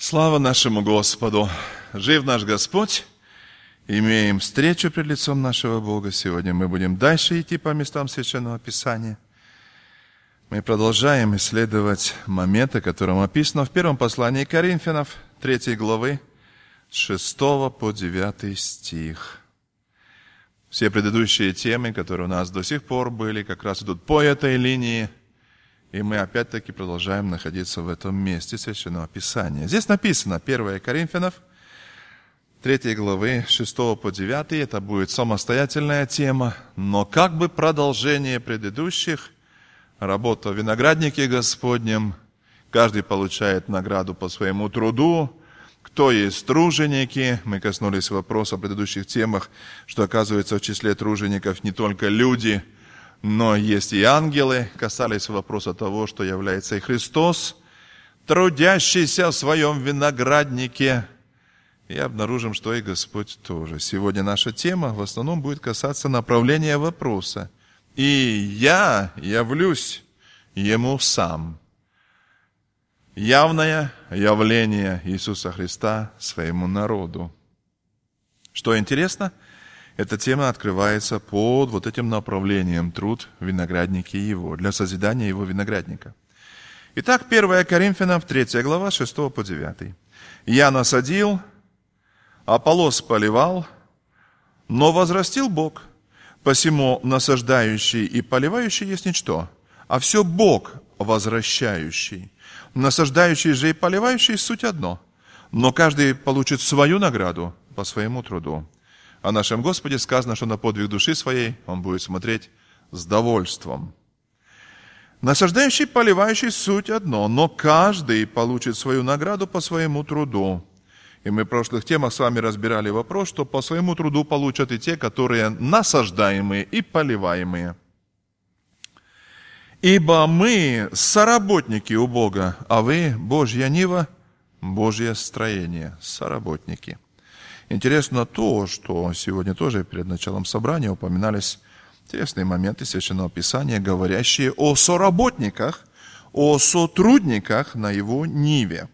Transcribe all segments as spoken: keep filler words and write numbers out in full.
Слава нашему Господу! Жив наш Господь! Имеем встречу пред лицом нашего Бога. Сегодня мы будем дальше идти по местам Священного Писания. Мы продолжаем исследовать моменты, которые описаны в первом послании Коринфянов, третьей главы, с шестого по девятый стих. Все предыдущие темы, которые у нас до сих пор были, как раз идут по этой линии. И мы опять-таки продолжаем находиться в этом месте Священного Писания. Здесь написано, первое Коринфянов, третьей главы, шестого по девятый. Это будет самостоятельная тема, но как бы продолжение предыдущих. Работа в винограднике Господнем. Каждый получает награду по своему труду. Кто есть труженики? Мы коснулись вопроса в предыдущих темах, что оказывается в числе тружеников не только люди, но есть и ангелы. Касались вопроса того, что является и Христос, трудящийся в своем винограднике. И обнаружим, что и Господь тоже. Сегодня наша тема в основном будет касаться направления вопроса. И я явлюсь Ему сам. Явное явление Иисуса Христа своему народу. Что интересно, эта тема открывается под вот этим направлением труд в винограднике Его, для созидания Его виноградника. Итак, первое Коринфянам, третья глава, шестого по девятый. «Я насадил, Аполлос поливал, но возрастил Бог. Посему насаждающий и поливающий есть ничто, а все Бог возвращающий. Насаждающий же и поливающий суть одно, но каждый получит свою награду по своему труду. О нашем Господе сказано, что на подвиг души своей Он будет смотреть с довольством. Насаждающий и поливающий суть одно, но каждый получит свою награду по своему труду». И мы в прошлых темах с вами разбирали вопрос, что по своему труду получат и те, которые насаждаемые и поливаемые. «Ибо мы соработники у Бога, а вы Божья нива, Божье строение». Соработники. Интересно то, что сегодня тоже перед началом собрания упоминались интересные моменты Священного Писания, говорящие о соработниках, о сотрудниках на Его ниве.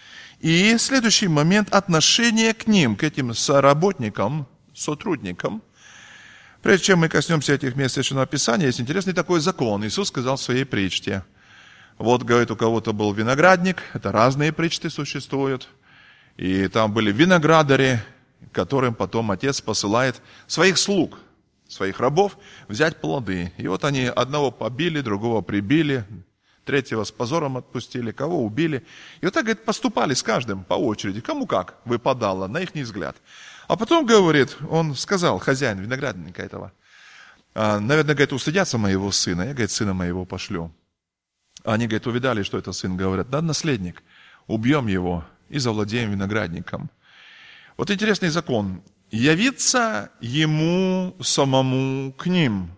И следующий момент – отношение к ним, к этим соработникам, сотрудникам. Прежде чем мы коснемся этих мест Священного Писания, есть интересный такой закон. Иисус сказал в своей притче. Вот, говорит, у кого-то был виноградник, это разные притчи существуют, и там были виноградари, которым потом Отец посылает своих слуг, своих рабов взять плоды. И вот они одного побили, другого прибили, третьего с позором отпустили, кого убили. И вот так, говорит, поступали с каждым по очереди, кому как выпадало, на их взгляд. А потом, говорит, он сказал, хозяин виноградника этого, наверное, говорит, устыдятся моего сына, я, говорит, сына моего пошлю. Они, говорит, увидали, что это сын, говорят, да, наследник, убьем его и завладеем виноградником. Вот интересный закон. Явиться ему самому к ним.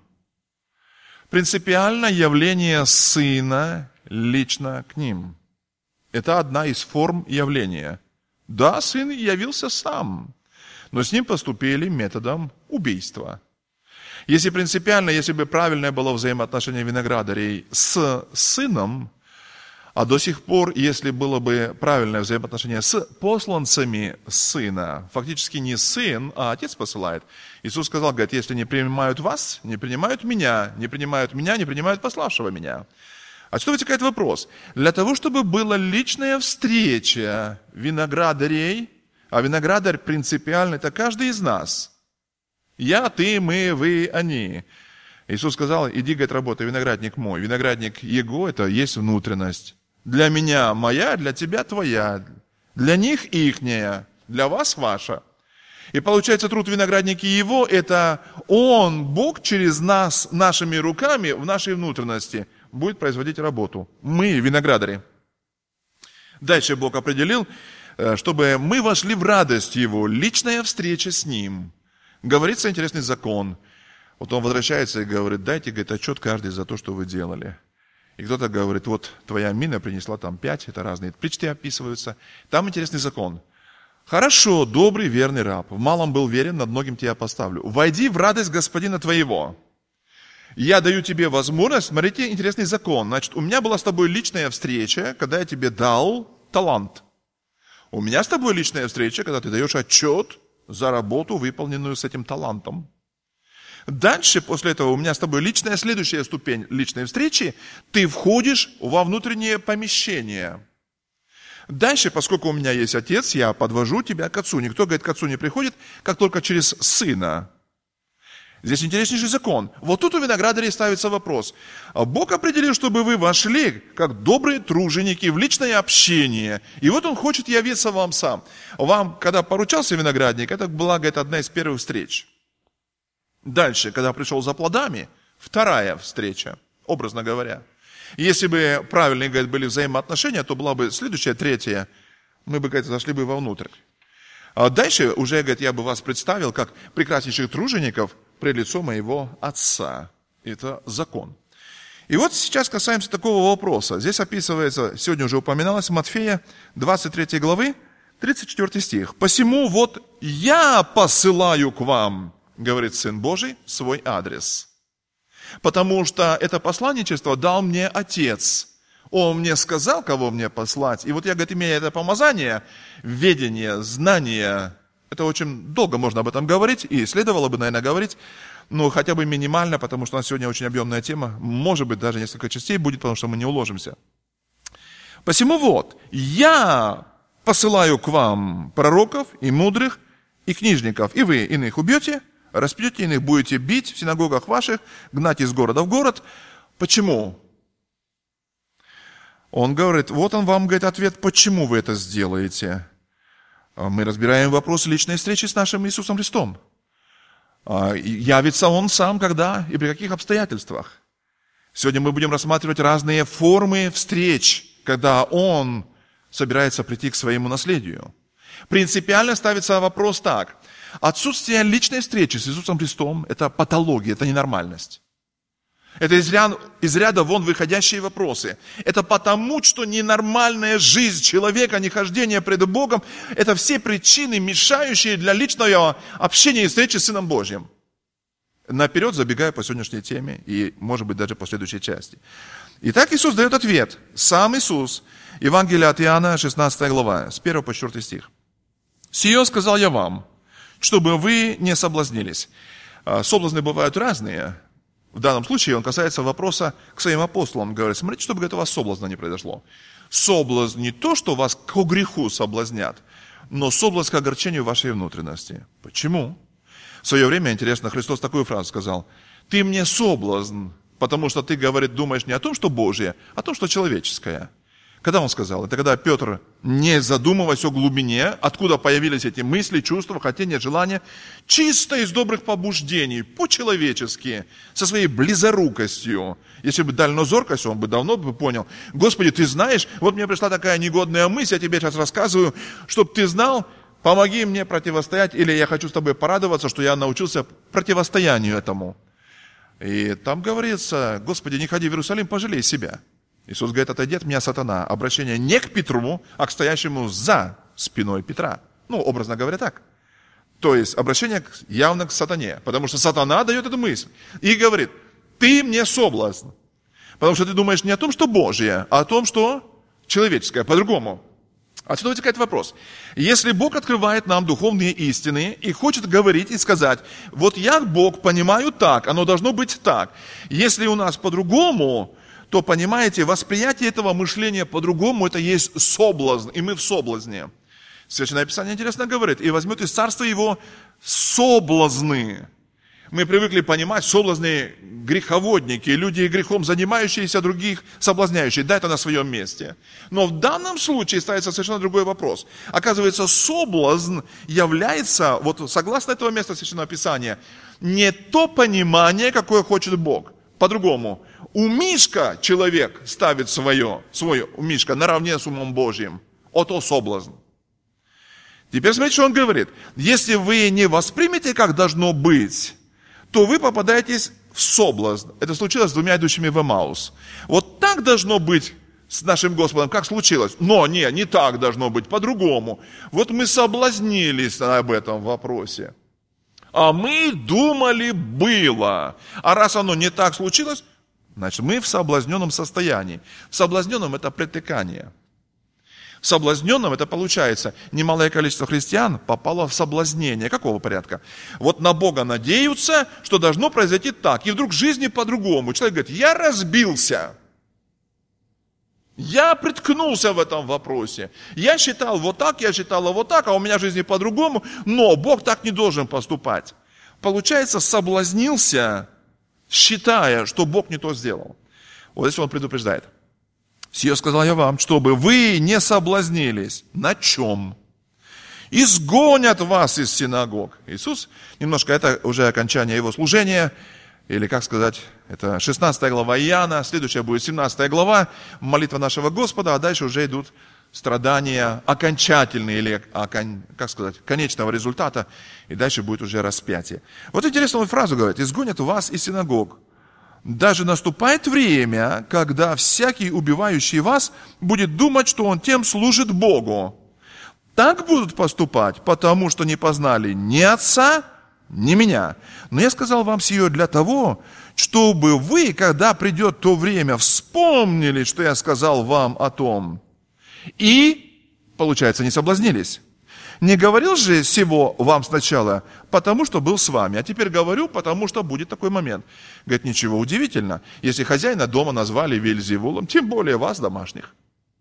Принципиально явление Сына лично к ним. Это одна из форм явления. Да, Сын явился сам, но с ним поступили методом убийства. Если принципиально, если бы правильное было взаимоотношение виноградарей с Сыном, а до сих пор, если было бы правильное взаимоотношение с посланцами Сына, фактически не Сын, а Отец посылает. Иисус сказал, говорит, если не принимают вас, не принимают меня, не принимают меня, не принимают пославшего меня. Отсюда вытекает вопрос. Для того, чтобы была личная встреча виноградарей, а виноградарь принципиально это каждый из нас. Я, ты, мы, вы, они. Иисус сказал, иди, говорит, работай, виноградник мой. Виноградник Его, это есть внутренность. Для меня моя, для тебя твоя. Для них ихняя, для вас ваша. И получается, труд виноградники Его, это Он, Бог, через нас, нашими руками, в нашей внутренности, будет производить работу. Мы, виноградари. Дальше Бог определил, чтобы мы вошли в радость Его, личная встреча с Ним. Говорится интересный закон. Вот он возвращается и говорит, дайте, говорит, отчет каждый за то, что вы делали. И кто-то говорит, вот твоя мина принесла там пять, это разные притчи описываются. Там интересный закон. Хорошо, добрый, верный раб, в малом был верен, над многим тебя поставлю. Войди в радость Господина твоего. Я даю тебе возможность, смотрите, интересный закон. Значит, у меня была с тобой личная встреча, когда я тебе дал талант. У меня с тобой личная встреча, когда ты даешь отчет за работу, выполненную с этим талантом. Дальше, после этого, у меня с тобой личная следующая ступень личной встречи. Ты входишь во внутреннее помещение. Дальше, поскольку у меня есть отец, я подвожу тебя к отцу. Никто, говорит, к отцу не приходит, как только через сына. Здесь интереснейший закон. Вот тут у виноградарей ставится вопрос. Бог определил, чтобы вы вошли, как добрые труженики, в личное общение. И вот Он хочет явиться вам сам. Вам, когда поручался виноградник, это была, говорит, одна из первых встреч. Дальше, когда пришел за плодами, вторая встреча, образно говоря. Если бы правильные, говорит, были взаимоотношения, то была бы следующая, третья. Мы бы, говорит, зашли бы вовнутрь. А дальше уже, говорит, я бы вас представил как прекраснейших тружеников пред лицом моего Отца. Это закон. И вот сейчас касаемся такого вопроса. Здесь описывается, сегодня уже упоминалось, Матфея двадцать третьей главы, тридцать четвёртый стих. «Посему вот я посылаю к вам, говорит Сын Божий, свой адрес. Потому что это посланничество дал мне Отец. Он мне сказал, кого мне послать. И вот я, говорит, имея это помазание, ведение, знание, это очень долго можно об этом говорить, и следовало бы, наверное, говорить, но хотя бы минимально, потому что у нас сегодня очень объемная тема, может быть, даже несколько частей будет, потому что мы не уложимся. Посему вот, я посылаю к вам пророков и мудрых, и книжников, и вы иных убьете, распьете иных, будете бить в синагогах ваших, гнать из города в город. Почему? Он говорит, вот он вам говорит ответ, почему вы это сделаете. Мы разбираем вопрос личной встречи с нашим Иисусом Христом. Явится Он сам, когда и при каких обстоятельствах. Сегодня мы будем рассматривать разные формы встреч, когда Он собирается прийти к своему наследию. Принципиально ставится вопрос так. Отсутствие личной встречи с Иисусом Христом – это патология, это ненормальность. Это из ряда, из ряда вон выходящие вопросы. Это потому, что ненормальная жизнь человека, нехождение пред Богом – это все причины, мешающие для личного общения и встречи с Сыном Божьим. Наперед забегая по сегодняшней теме и, может быть, даже по следующей части. Итак, Иисус дает ответ. Сам Иисус. Евангелие от Иоанна, шестнадцатая глава, с первого по четвёртый стих. «Сие сказал я вам, чтобы вы не соблазнились». Соблазны бывают разные. В данном случае он касается вопроса к своим апостолам. Говорит, смотрите, чтобы, говорит, у вас соблазна не произошло. Соблазн не то, что вас к греху соблазнят, но соблазн к огорчению вашей внутренности. Почему? В свое время, интересно, Христос такую фразу сказал. Ты мне соблазн, потому что ты, говорит, думаешь не о том, что Божье, а о том, что человеческое. Когда он сказал? Это когда Петр, не задумываясь о глубине, откуда появились эти мысли, чувства, хотения, желания, чисто из добрых побуждений, по-человечески, со своей близорукостью. Если бы дальнозоркость, он бы давно бы понял. Господи, ты знаешь, вот мне пришла такая негодная мысль, я тебе сейчас рассказываю, чтобы ты знал, помоги мне противостоять, или я хочу с тобой порадоваться, что я научился противостоянию этому. И там говорится, Господи, не ходи в Иерусалим, пожалей себя. Иисус говорит, отойди от меня, сатана. Обращение не к Петру, а к стоящему за спиной Петра. Ну, образно говоря, так. То есть, обращение явно к сатане. Потому что сатана дает эту мысль. И говорит, ты мне соблазн. Потому что ты думаешь не о том, что Божье, а о том, что человеческое, по-другому. Отсюда вытекает вопрос. Если Бог открывает нам духовные истины и хочет говорить и сказать, вот я, Бог, понимаю так, оно должно быть так. Если у нас по-другому, то, понимаете, восприятие этого мышления по-другому, это есть соблазн, и мы в соблазне. Священное Писание интересно говорит, и возьмет из царства его соблазны. Мы привыкли понимать, соблазны греховодники, люди грехом занимающиеся, других соблазняющие. Да, это на своем месте. Но в данном случае ставится совершенно другой вопрос. Оказывается, соблазн является, вот согласно этого места Священного Писания, не то понимание, какое хочет Бог. По-другому. У Мишка человек ставит свое, свое у Мишка наравне с умом Божьим. Ото соблазн. Теперь смотрите, что он говорит. Если вы не воспримете, как должно быть, то вы попадаетесь в соблазн. Это случилось с двумя идущими в Эмаус. Вот так должно быть с нашим Господом, как случилось. Но не, не так должно быть, по-другому. Вот мы соблазнились об этом вопросе. А мы думали, было. А раз оно не так случилось, значит, мы в соблазненном состоянии. В соблазненном это притыкание. Соблазненным это получается. Немалое количество христиан попало в соблазнение. Какого порядка? Вот на Бога надеются, что должно произойти так. И вдруг в жизни по-другому. Человек говорит, я разбился. Я приткнулся в этом вопросе. Я считал вот так, я считала вот так, а у меня в жизни по-другому. Но Бог так не должен поступать. Получается, соблазнился, считая, что Бог не то сделал. Вот здесь он предупреждает. Сие сказал я вам, чтобы вы не соблазнились. На чем? Изгонят вас из синагог. Иисус, немножко, это уже окончание его служения, или, как сказать, это шестнадцатая глава Иоанна, следующая будет семнадцатая глава, молитва нашего Господа, а дальше уже идут страдания окончательные, или, как сказать, конечного результата, и дальше будет уже распятие. Вот интересную фразу говорит, изгонят вас из синагог. Даже наступает время, когда всякий, убивающий вас, будет думать, что он тем служит Богу. Так будут поступать, потому что не познали ни Отца, ни Меня. Но я сказал вам сие для того, чтобы вы, когда придет то время, вспомнили, что я сказал вам о том. И, получается, не соблазнились. Не говорил же сего вам сначала, потому что был с вами, а теперь говорю, потому что будет такой момент. Говорит, ничего удивительно, если хозяина дома назвали Вельзевулом, тем более вас, домашних.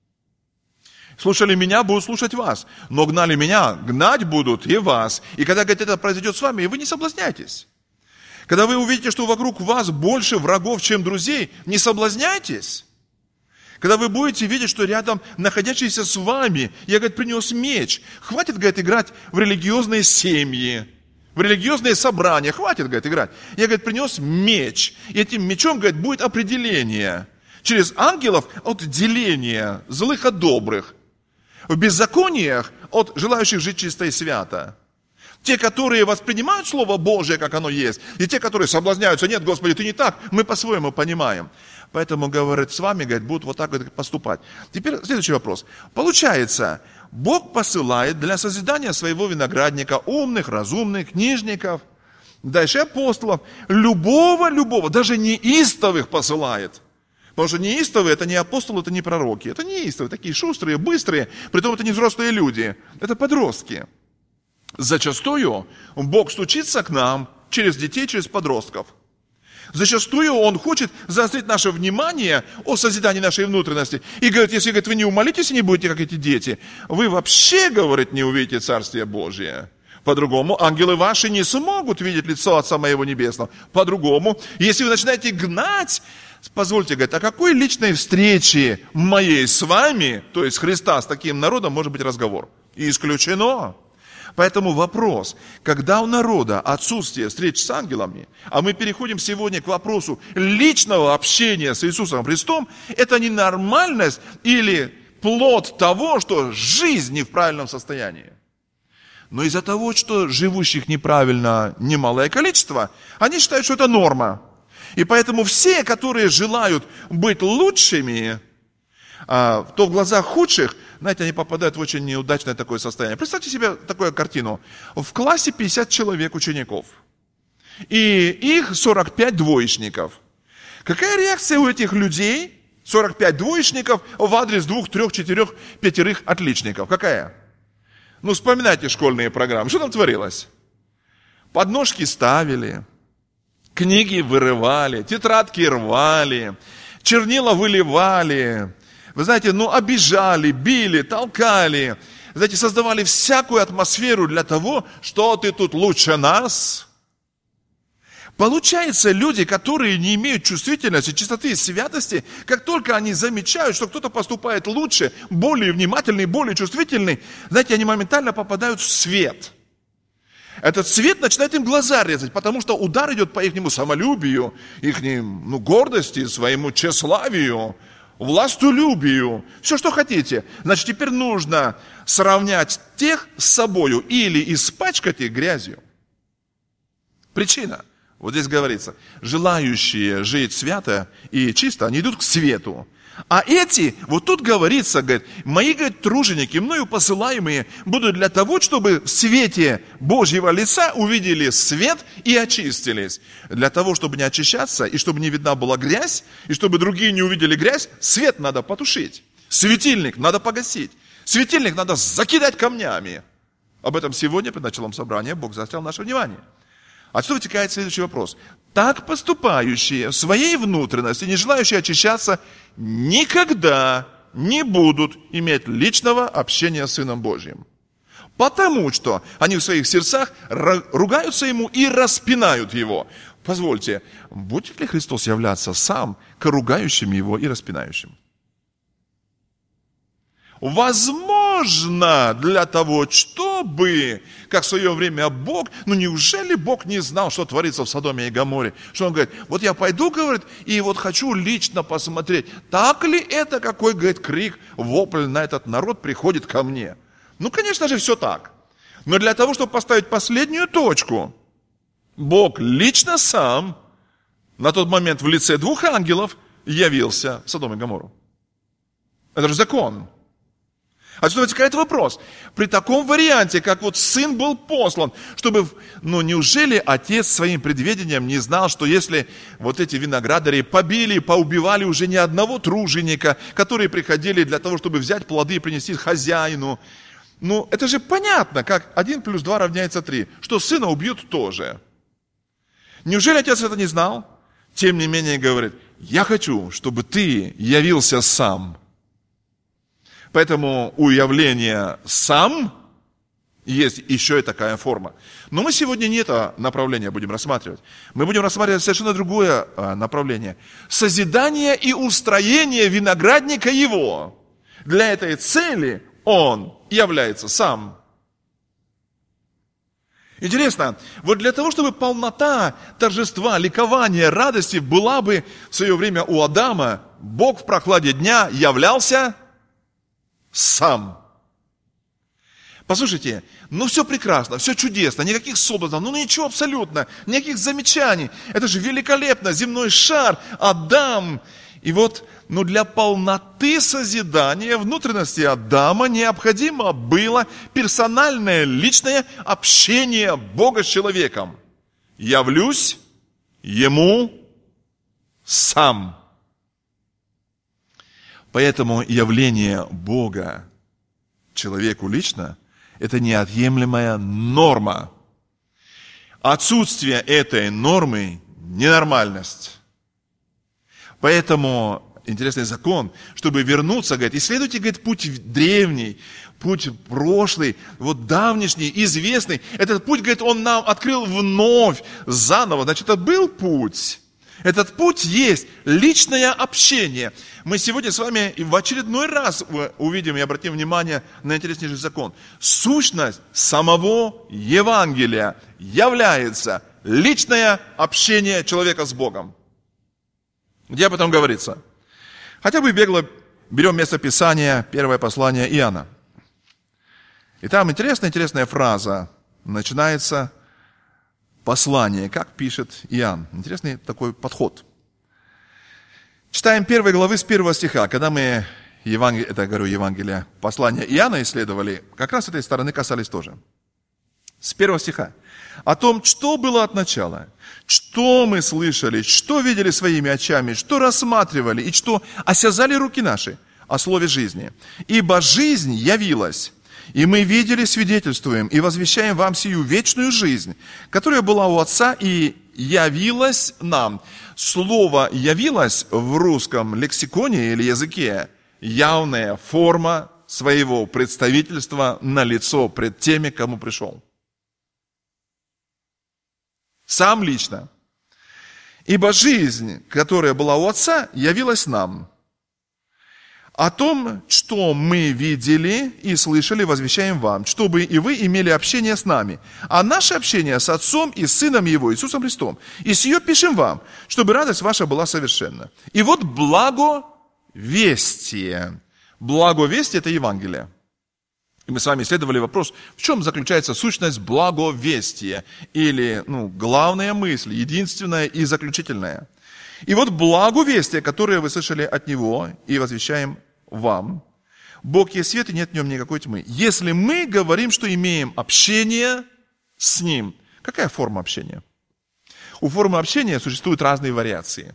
Слушали меня, будут слушать вас, но гнали меня, гнать будут и вас. И когда, говорит, это произойдет с вами, вы не соблазняйтесь. Когда вы увидите, что вокруг вас больше врагов, чем друзей, не соблазняйтесь. Когда вы будете видеть, что рядом находящийся с вами, я, говорит, принес меч. Хватит, говорит, играть в религиозные семьи, в религиозные собрания. Хватит, говорит, играть. Я, говорит, принес меч. И этим мечом, говорит, будет определение. Через ангелов от деления злых от добрых. В беззакониях от желающих жить чисто и свято. Те, которые воспринимают Слово Божие, как оно есть, и те, которые соблазняются, нет, Господи, ты не так, мы по-своему понимаем. Поэтому, говорит, с вами, говорит, будут вот так вот поступать. Теперь следующий вопрос. Получается, Бог посылает для созидания своего виноградника умных, разумных, книжников, дальше апостолов, любого, любого, даже неистовых посылает. Потому что неистовые, это не апостолы, это не пророки, это неистовые, такие шустрые, быстрые, притом это не взрослые люди, это подростки. Зачастую Бог стучится к нам через детей, через подростков. Зачастую Он хочет заострить наше внимание о созидании нашей внутренности. И говорит, если, говорит, вы не умолитесь и не будете, как эти дети, вы вообще, говорит, не увидите Царствие Божие. По-другому, ангелы ваши не смогут видеть лицо Отца Моего Небесного. По-другому, если вы начинаете гнать, позвольте, говорит, о какой личной встрече моей с вами, то есть Христа с таким народом, может быть разговор? Исключено. Поэтому вопрос, когда у народа отсутствие встреч с ангелами, а мы переходим сегодня к вопросу личного общения с Иисусом Христом, это не нормальность или плод того, что жизнь не в правильном состоянии. Но из-за того, что живущих неправильно немалое количество, они считают, что это норма. И поэтому все, которые желают быть лучшими, то в глазах худших, знаете, они попадают в очень неудачное такое состояние. Представьте себе такую картину. В классе пятьдесят человек учеников. И их сорок пять двоечников. Какая реакция у этих людей, сорок пять двоечников, в адрес двух, трех, четырех, пятерых отличников? Какая? Ну, вспоминайте школьные программы. Что там творилось? Подножки ставили, книги вырывали, тетрадки рвали, чернила выливали. Вы знаете, ну, обижали, били, толкали. Знаете, создавали всякую атмосферу для того, что ты тут лучше нас. Получается, люди, которые не имеют чувствительности, чистоты и святости, как только они замечают, что кто-то поступает лучше, более внимательный, более чувствительный, знаете, они моментально попадают в свет. Этот свет начинает им глаза резать, потому что удар идет по их самолюбию, их ну, гордости, своему тщеславию, властолюбию, все, что хотите. Значит, теперь нужно сравнять тех с собою или испачкать их грязью. Причина. Вот здесь говорится, желающие жить свято и чисто, они идут к свету. А эти, вот тут говорится, говорит, мои, говорит, труженики, мною посылаемые, будут для того, чтобы в свете Божьего лица увидели свет и очистились. Для того, чтобы не очищаться, и чтобы не видна была грязь, и чтобы другие не увидели грязь, свет надо потушить. Светильник надо погасить. Светильник надо закидать камнями. Об этом сегодня, при началом собрания, Бог заострил наше внимание. Отсюда вытекает следующий вопрос. Так поступающие в своей внутренности, не желающие очищаться, никогда не будут иметь личного общения с Сыном Божьим. Потому что они в своих сердцах ругаются Ему и распинают Его. Позвольте, будет ли Христос являться сам к ругающим Его и распинающим? Возможно, для того, чтобы, как в свое время Бог, ну неужели Бог не знал, что творится в Содоме и Гоморе? Что Он говорит, вот я пойду, говорит, и вот хочу лично посмотреть, так ли это, какой, говорит, крик, вопль на этот народ приходит ко мне. Ну, конечно же, все так. Но для того, чтобы поставить последнюю точку, Бог лично сам на тот момент в лице двух ангелов явился в Содом и Гоморру. Это же закон. Отсюда вытекает вопрос. При таком варианте, как вот сын был послан, чтобы, ну неужели отец своим предвидением не знал, что если вот эти виноградари побили, поубивали уже не одного труженика, которые приходили для того, чтобы взять плоды и принести хозяину. Ну, это же понятно, как один плюс два равняется три, что сына убьют тоже. Неужели отец это не знал? Тем не менее говорит, я хочу, чтобы ты явился сам. Поэтому у явления «сам» есть еще и такая форма. Но мы сегодня не это направление будем рассматривать. Мы будем рассматривать совершенно другое направление. Созидание и устроение виноградника его. Для этой цели он является сам. Интересно, вот для того, чтобы полнота торжества, ликования, радости была бы в свое время у Адама, Бог в прохладе дня являлся сам. Послушайте, ну все прекрасно, все чудесно, никаких соблазнов, ну ничего абсолютно, никаких замечаний. Это же великолепно, земной шар, Адам. И вот, ну для полноты созидания внутренности Адама необходимо было персональное, личное общение Бога с человеком. Явлюсь ему сам. Поэтому явление Бога человеку лично – это неотъемлемая норма. Отсутствие этой нормы – ненормальность. Поэтому интересный закон, чтобы вернуться, говорит, исследуйте, говорит, путь древний, путь прошлый, вот давнишний, известный. Этот путь, говорит, он нам открыл вновь, заново. Значит, это был путь. Этот путь есть личное общение. Мы сегодня с вами в очередной раз увидим и обратим внимание на интереснейший закон. Сущность самого Евангелия является личное общение человека с Богом. Где об этом говорится? Хотя бы бегло берем место Писания, первое послание Иоанна. И там интересная-интересная фраза. Начинается послание, как пишет Иоанн. Интересный такой подход. Читаем первой главы с первого стиха. Когда мы, Евангел... это говорю Евангелие, послание Иоанна исследовали, как раз этой стороны касались тоже. С первого стиха. О том, что было от начала, что мы слышали, что видели своими очами, что рассматривали и что осязали руки наши о слове жизни. Ибо жизнь явилась, и мы видели, свидетельствуем и возвещаем вам сию вечную жизнь, которая была у Отца и явилась нам. Слово «явилась» в русском лексиконе или языке явная форма своего представительства на лицо пред теми, кому пришел. Сам лично. Ибо жизнь, которая была у Отца, явилась нам. О том, что мы видели и слышали, возвещаем вам, чтобы и вы имели общение с нами. А наше общение с Отцом и Сыном Его, Иисусом Христом. И сие пишем вам, чтобы радость ваша была совершенна. И вот благовестие. Благовестие – это Евангелие. И мы с вами исследовали вопрос, в чем заключается сущность благовестия, или ну, главная мысль, единственная и заключительная. И вот благовестие, которое вы слышали от Него и возвещаем вам. Бог есть свет, и нет в нем никакой тьмы. Если мы говорим, что имеем общение с Ним, какая форма общения? У формы общения существуют разные вариации.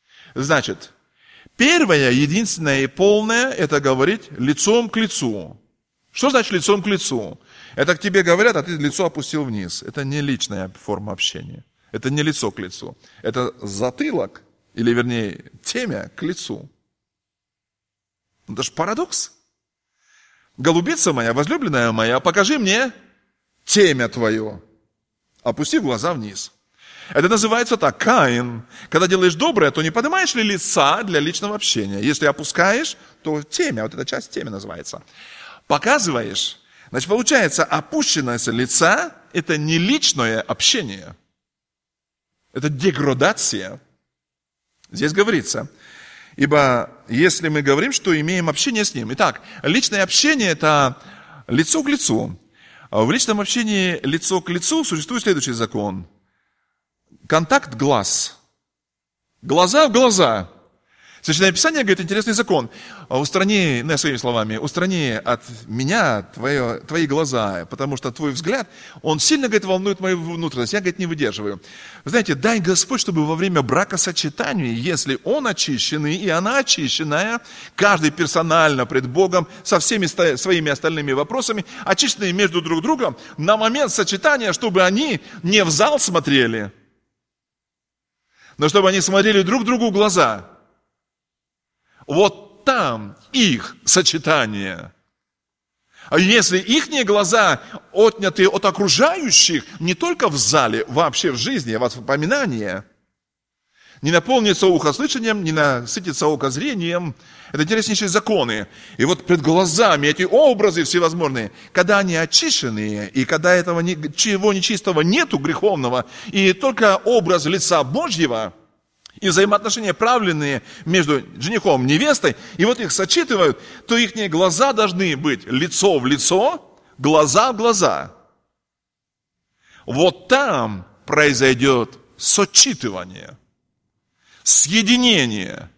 Значит, первая, единственная и полная – это говорить лицом к лицу. Что значит лицом к лицу? Это к тебе говорят, а ты лицо опустил вниз. Это не личная форма общения. Это не лицо к лицу. Это затылок, или вернее, темя к лицу. Это же парадокс. Голубица моя, возлюбленная моя, покажи мне темя твое. Опусти глаза вниз. Это называется так, Каин. Когда делаешь доброе, то не поднимаешь ли лица для личного общения? Если опускаешь, то темя, вот эта часть темя называется. Показываешь, значит, получается, опущенность лица – это не личное общение. Это деградация. Здесь говорится, ибо если мы говорим, что имеем общение с Ним. Итак, личное общение – это лицо к лицу. В личном общении лицо к лицу существует следующий закон. Контакт глаз. Глаза в глаза. Священное Писание говорит интересный закон. Устрани, ну, своими словами, устрани от меня твое, твои глаза, потому что твой взгляд, он сильно, говорит, волнует мою внутренность. Я, говорит, не выдерживаю. Вы знаете, дай Господь, чтобы во время бракосочетания, если он очищенный и она очищенная, каждый персонально пред Богом, со всеми своими остальными вопросами, очищенные между друг другом, на момент сочетания, чтобы они не в зал смотрели, но чтобы они смотрели друг другу в глаза. Вот там их сочетание. А если ихние глаза отняты от окружающих, не только в зале, вообще в жизни, в воспоминании, не наполнится ухо слышанием, не насытится око зрением. Это интереснейшие законы. И вот пред глазами эти образы всевозможные, когда они очищенные, и когда этого ничего нечистого нету, греховного, и только образ лица Божьего, и взаимоотношения правильные между женихом и невестой, и вот их сочетывают, то их глаза должны быть лицо в лицо, глаза в глаза. Вот там произойдет сочетывание, съединение.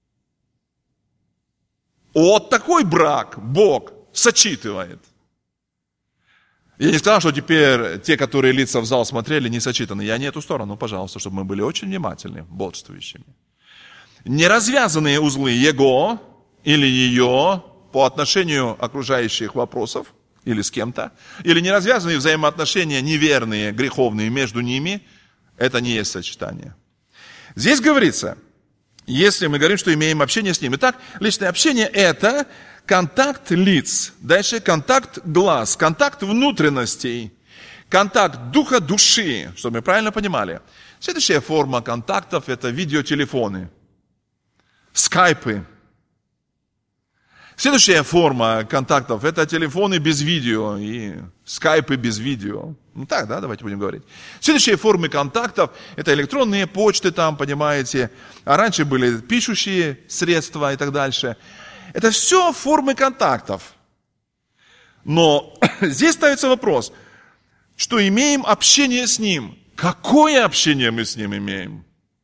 Вот такой брак Бог сочетывает. Я не сказал, что теперь те, которые лица в зал смотрели, не сочетаны. Я не эту сторону, пожалуйста, чтобы мы были очень внимательны, бодрствующими. Неразвязанные узлы его или ее по отношению окружающих вопросов, или с кем-то, или неразвязанные взаимоотношения неверные, греховные между ними, это не есть сочетание. Здесь говорится, если мы говорим, что имеем общение с ним. Итак, личное общение – это контакт лиц, дальше контакт глаз, контакт внутренностей, контакт духа, души, чтобы мы правильно понимали. Следующая форма контактов – это видеотелефоны, скайпы. Следующая форма контактов – это телефоны без видео и скайпы без видео. Ну так, да, давайте будем говорить. Следующие формы контактов – это электронные почты там, понимаете, а раньше были пишущие средства и так дальше. Это все формы контактов. Но здесь ставится вопрос, что имеем общение с Ним. Какое общение мы с Ним имеем?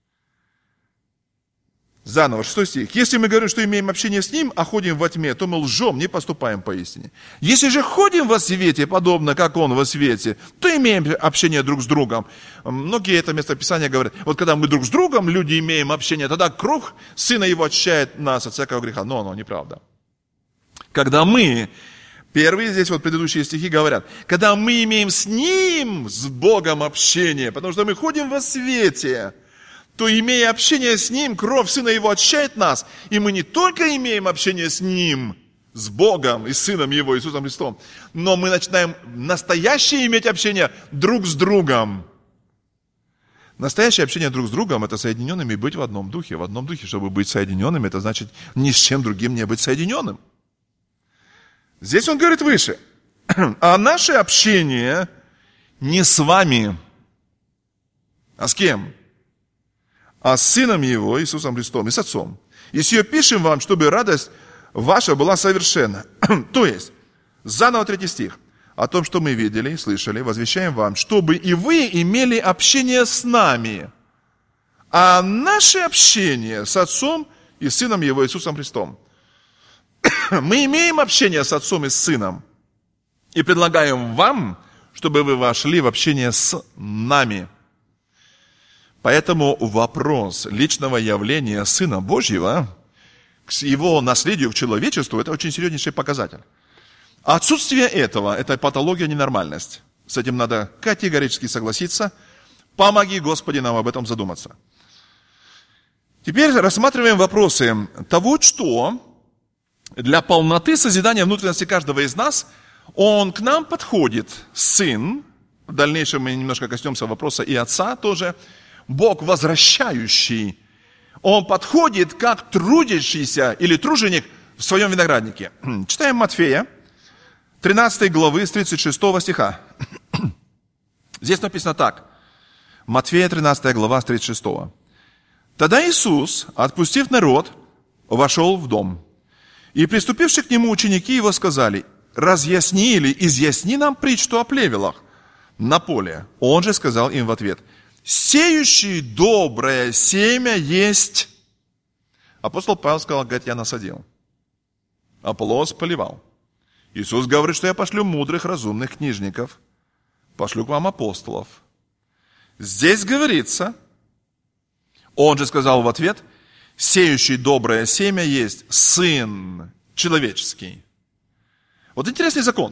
Заново, шестой стих. Если мы говорим, что имеем общение с Ним, а ходим во тьме, то мы лжем, не поступаем поистине. Если же ходим во свете, подобно как Он во свете, то имеем общение друг с другом. Многие это местописания говорят, вот когда мы друг с другом, люди имеем общение, тогда круг Сына Его очищает нас от всякого греха. Но оно неправда. Когда мы, первые здесь вот предыдущие стихи говорят, когда мы имеем с Ним, с Богом общение, потому что мы ходим во свете, то, имея общение с Ним, кровь Сына Его очищает нас. И мы не только имеем общение с Ним, с Богом и Сыном Его, Иисусом Христом, но мы начинаем настоящее иметь общение друг с другом. Настоящее общение друг с другом – это соединенными быть в одном духе. В одном духе, чтобы быть соединенными, это значит ни с чем другим не быть соединенным. Здесь он говорит выше. А наше общение не с вами, а с кем? А с Сыном Его, Иисусом Христом, и с Отцом. И сие пишем вам, чтобы радость ваша была совершенна. То есть, заново третий стих. О том, что мы видели и слышали, возвещаем вам, чтобы и вы имели общение с нами. А наше общение с Отцом и Сыном Его, Иисусом Христом. Мы имеем общение с Отцом и с Сыном. И предлагаем вам, чтобы вы вошли в общение с нами. Поэтому вопрос личного явления Сына Божьего к Его наследию, к человечеству, это очень серьезнейший показатель. Отсутствие этого – это патология, ненормальность. С этим надо категорически согласиться. Помоги, Господи, нам об этом задуматься. Теперь рассматриваем вопросы того, что для полноты созидания внутренности каждого из нас, он к нам подходит, Сын, в дальнейшем мы немножко коснемся вопроса и Отца тоже, Бог возвращающий, Он подходит как трудящийся или труженик в своем винограднике. Читаем Матфея, тринадцатой главы, с тридцать шестого стиха. Здесь написано так. Матфея, тринадцатая глава, с тридцать шестого. «Тогда Иисус, отпустив народ, вошел в дом. И приступившие к Нему ученики Его сказали: разъясни или изъясни нам притчу о плевелах на поле. Он же сказал им в ответ: сеющий доброе семя есть». Апостол Павел сказал, говорит, я насадил. Аполлос поливал. Иисус говорит, что я пошлю мудрых, разумных книжников, пошлю к вам апостолов. Здесь говорится, он же сказал в ответ: сеющий доброе семя есть Сын человеческий. Вот интересный закон.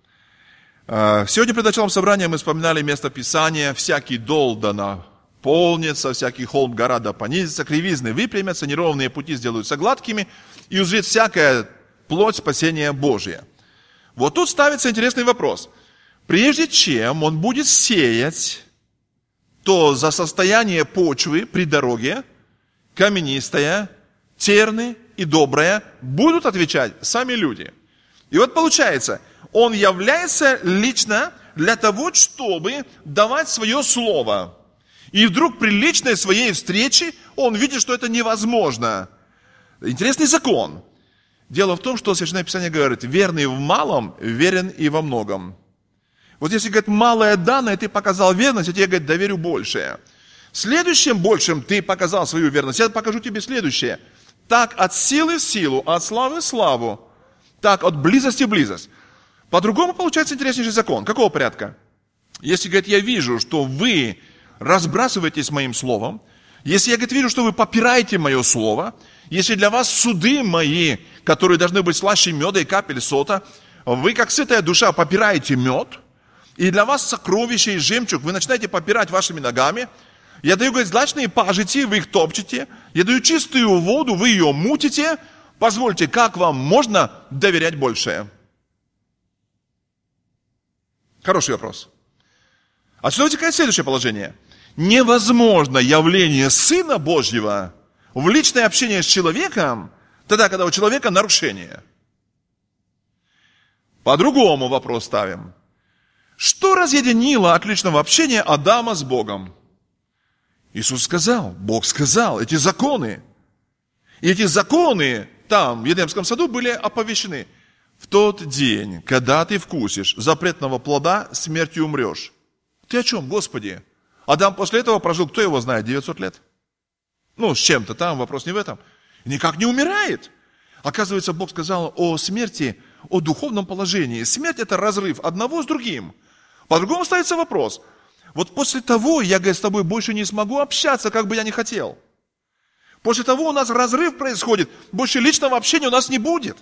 Сегодня перед началом собрания мы вспоминали место Писания: всякий дол да наполнится, всякий холм гора да понизится, кривизны выпрямятся, неровные пути сделаются гладкими, и узрит всякая плоть спасения Божия. Вот тут ставится интересный вопрос. Прежде чем он будет сеять, то за состояние почвы при дороге, каменистая, терны и добрая, будут отвечать сами люди. И вот получается, он является лично для того, чтобы давать свое слово. И вдруг при личной своей встрече он видит, что это невозможно. Интересный закон. Дело в том, что Священное Писание говорит: верный в малом, верен и во многом. Вот если, говорит, малое данное, ты показал верность, я тебе, говорит, доверю большее. Следующим большим ты показал свою верность, я покажу тебе следующее. Так от силы в силу, от славы в славу, так от близости в близость. По-другому получается интереснейший закон. Какого порядка? Если, говорит, я вижу, что вы разбрасываетесь моим словом, если я, говорит, вижу, что вы попираете мое слово, если для вас суды мои, которые должны быть слаще меда и капель сота, вы, как сытая душа, попираете мед, и для вас сокровища и жемчуг вы начинаете попирать вашими ногами, я даю, говорит, злачные пажити, вы их топчете, я даю чистую воду, вы ее мутите, позвольте, как вам можно доверять большее? Хороший вопрос. Отсюда вытекает следующее положение. Невозможно явление Сына Божьего в личное общение с человеком, тогда, когда у человека нарушение. По-другому вопрос ставим. Что разъединило от личного общения Адама с Богом? Иисус сказал, Бог сказал, эти законы. И эти законы там, в Едемском саду, были оповещены. В тот день, когда ты вкусишь запретного плода, смертью умрешь. Ты о чем, Господи? Адам после этого прожил, кто его знает, девятьсот лет. Ну, с чем-то там, вопрос не в этом. Никак не умирает. Оказывается, Бог сказал о смерти, о духовном положении. Смерть – это разрыв одного с другим. По-другому ставится вопрос. Вот после того, я, говорит, с тобой больше не смогу общаться, как бы я ни хотел. После того у нас разрыв происходит, больше личного общения у нас не будет.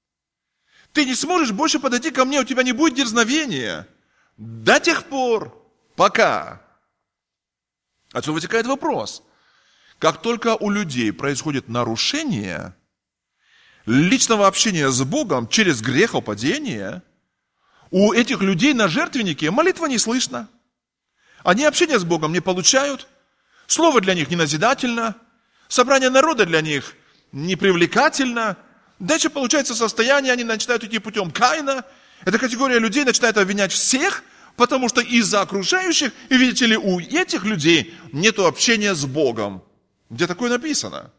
Ты не сможешь больше подойти ко мне, у тебя не будет дерзновения. До тех пор, пока. Отсюда вытекает вопрос. Как только у людей происходит нарушение личного общения с Богом через грехопадение, у этих людей на жертвеннике молитва не слышна. Они общения с Богом не получают, слово для них не назидательно, собрание народа для них не привлекательно. Дальше получается состояние, они начинают идти путем Каина. Эта категория людей начинает обвинять всех, потому что из-за окружающих, и видите ли, у этих людей нет общения с Богом. Где такое написано?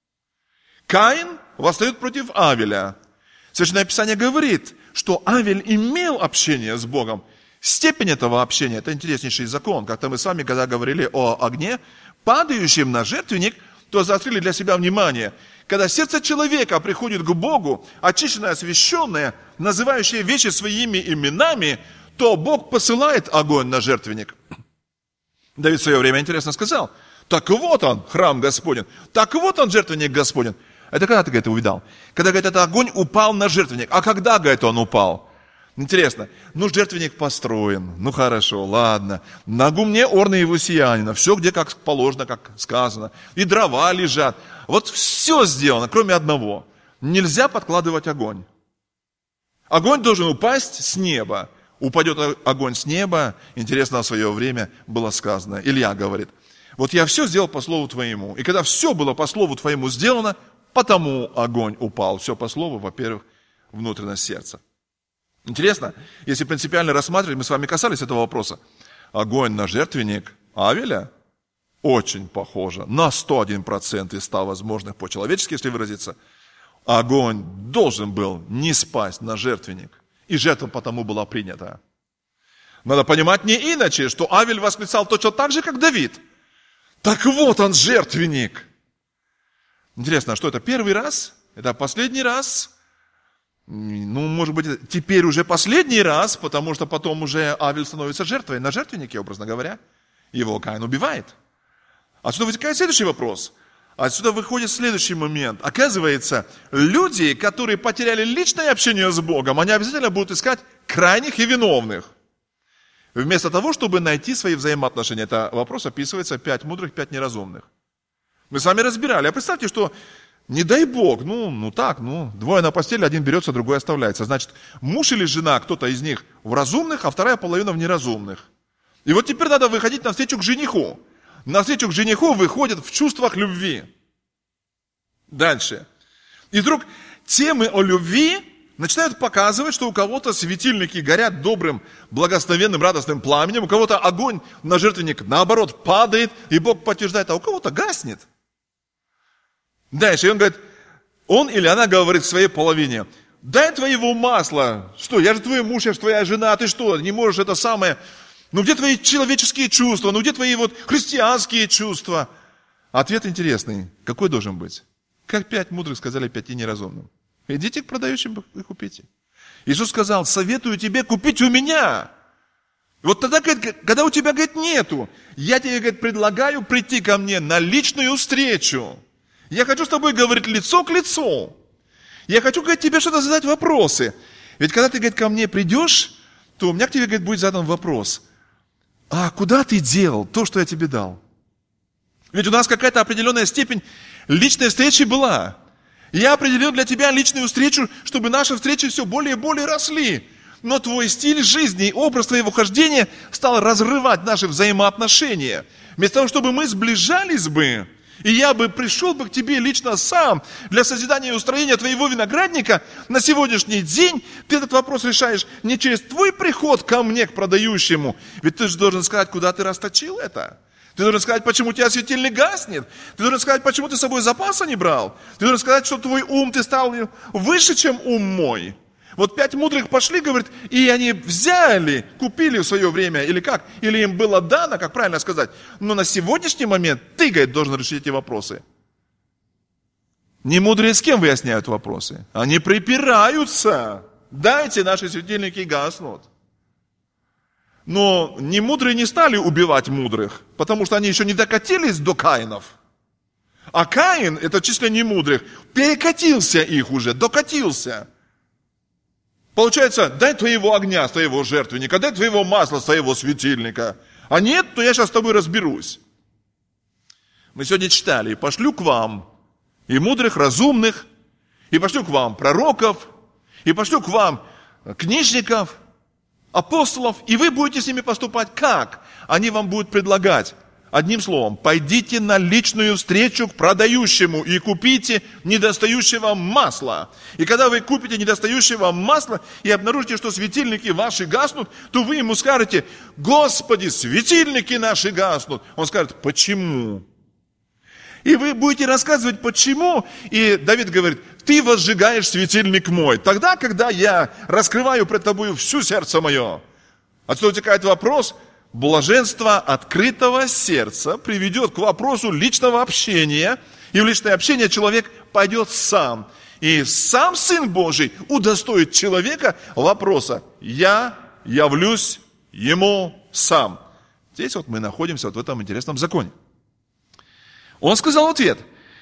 Каин восстает против Авеля. Священное Писание говорит, что Авель имел общение с Богом. Степень этого общения – это интереснейший закон. Как-то мы с вами, когда говорили о огне, падающем на жертвенник, то заострили для себя внимание. Когда сердце человека приходит к Богу, очищенное, освященное, называющее вещи своими именами, то Бог посылает огонь на жертвенник. Давид в свое время интересно сказал, так вот он, храм Господень, так вот он, жертвенник Господень. Это когда ты, говорит, увидал? Когда, говорит, этот огонь упал на жертвенник. А когда, говорит, он упал? Интересно, ну жертвенник построен, ну хорошо, ладно. На гумне Орна и Евусиянина, все где как положено, как сказано. И дрова лежат. Вот все сделано, кроме одного. Нельзя подкладывать огонь. Огонь должен упасть с неба. Упадет огонь с неба, интересно, в свое время было сказано. Илья говорит, вот я все сделал по слову твоему. И когда все было по слову твоему сделано, потому огонь упал. Все по слову, во-первых, внутренность сердца. Интересно, если принципиально рассматривать, мы с вами касались этого вопроса. Огонь на жертвенник Авеля очень похоже. На сто один процент из ста возможных по-человечески, если выразиться. Огонь должен был не спасть на жертвенник. И жертва потому была принята. Надо понимать не иначе, что Авель восклицал точно так же, как Давид. Так вот он, жертвенник. Интересно, а что это первый раз? Это последний раз? Ну, может быть, теперь уже последний раз, потому что потом уже Авель становится жертвой на жертвеннике, образно говоря. Его Каин убивает. Отсюда вытекает следующий вопрос. Отсюда выходит следующий момент. Оказывается, люди, которые потеряли личное общение с Богом, они обязательно будут искать крайних и виновных. Вместо того, чтобы найти свои взаимоотношения. Это вопрос описывается пять мудрых, пять неразумных. Мы с вами разбирали. А представьте, что не дай Бог, ну, ну так, ну, двое на постели, один берется, другой оставляется. Значит, муж или жена, кто-то из них в разумных, а вторая половина в неразумных. И вот теперь надо выходить навстречу к жениху. Навстречу к жениху выходят в чувствах любви. Дальше. И вдруг темы о любви начинают показывать, что у кого-то светильники горят добрым, благословенным, радостным пламенем, у кого-то огонь на жертвенник, наоборот, падает, и Бог подтверждает, а у кого-то гаснет. Дальше, и он говорит, он или она говорит к своей половине, дай твоего масла, что, я же твой муж, я же твоя жена, ты что, не можешь это самое... Ну где твои человеческие чувства? Ну где твои вот христианские чувства? Ответ интересный. Какой должен быть? Как пять мудрых сказали пяти неразумным. Идите к продающим и купите. Иисус сказал, советую тебе купить у меня. Вот тогда, когда у тебя, говорит, нету, я тебе, говорит, предлагаю прийти ко мне на личную встречу. Я хочу с тобой говорить лицо к лицу. Я хочу, говорит, тебе что-то задать вопросы. Ведь когда ты, говорит, ко мне придешь, то у меня к тебе, говорит, будет задан вопрос. А куда ты дел то, что я тебе дал? Ведь у нас какая-то определенная степень личной встречи была. Я определил для тебя личную встречу, чтобы наши встречи все более и более росли. Но твой стиль жизни и образ твоего хождения стал разрывать наши взаимоотношения. Вместо того, чтобы мы сближались бы, и я бы пришел бы к тебе лично сам для созидания и устроения твоего виноградника, на сегодняшний день ты этот вопрос решаешь не через твой приход ко мне, к продающему. Ведь ты же должен сказать, куда ты расточил это. Ты должен сказать, почему у тебя светильник гаснет. Ты должен сказать, почему ты с собой запаса не брал. Ты должен сказать, что твой ум ты стал выше, чем ум мой. Вот пять мудрых пошли, говорит, и они взяли, купили в свое время, или как? Или им было дано, как правильно сказать. Но на сегодняшний момент ты, говорит, должен решить эти вопросы. Немудрые с кем выясняют вопросы? Они припираются. Дайте, наши светильники гаснут. Но немудрые не стали убивать мудрых, потому что они еще не докатились до Каинов. А Каин, это число немудрых, перекатился их уже, докатился. Получается, дай твоего огня с твоего жертвенника, дай твоего масла с твоего светильника. А нет, то я сейчас с тобой разберусь. Мы сегодня читали, и пошлю к вам и мудрых, разумных, и пошлю к вам пророков, и пошлю к вам книжников, апостолов, и вы будете с ними поступать как? Они вам будут предлагать. Одним словом, пойдите на личную встречу к продающему и купите недостающего масла. И когда вы купите недостающего масла и обнаружите, что светильники ваши гаснут, то вы ему скажете, Господи, светильники наши гаснут. Он скажет, почему? И вы будете рассказывать, почему. И Давид говорит, ты возжигаешь светильник мой. Тогда, когда я раскрываю пред тобою всю сердце мое. Отсюда вытекает вопрос, блаженство открытого сердца приведет к вопросу личного общения. И в личное общение человек пойдет сам. И сам Сын Божий удостоит человека вопроса, я явлюсь ему сам. Здесь вот мы находимся вот в этом интересном законе. Он сказал ответ.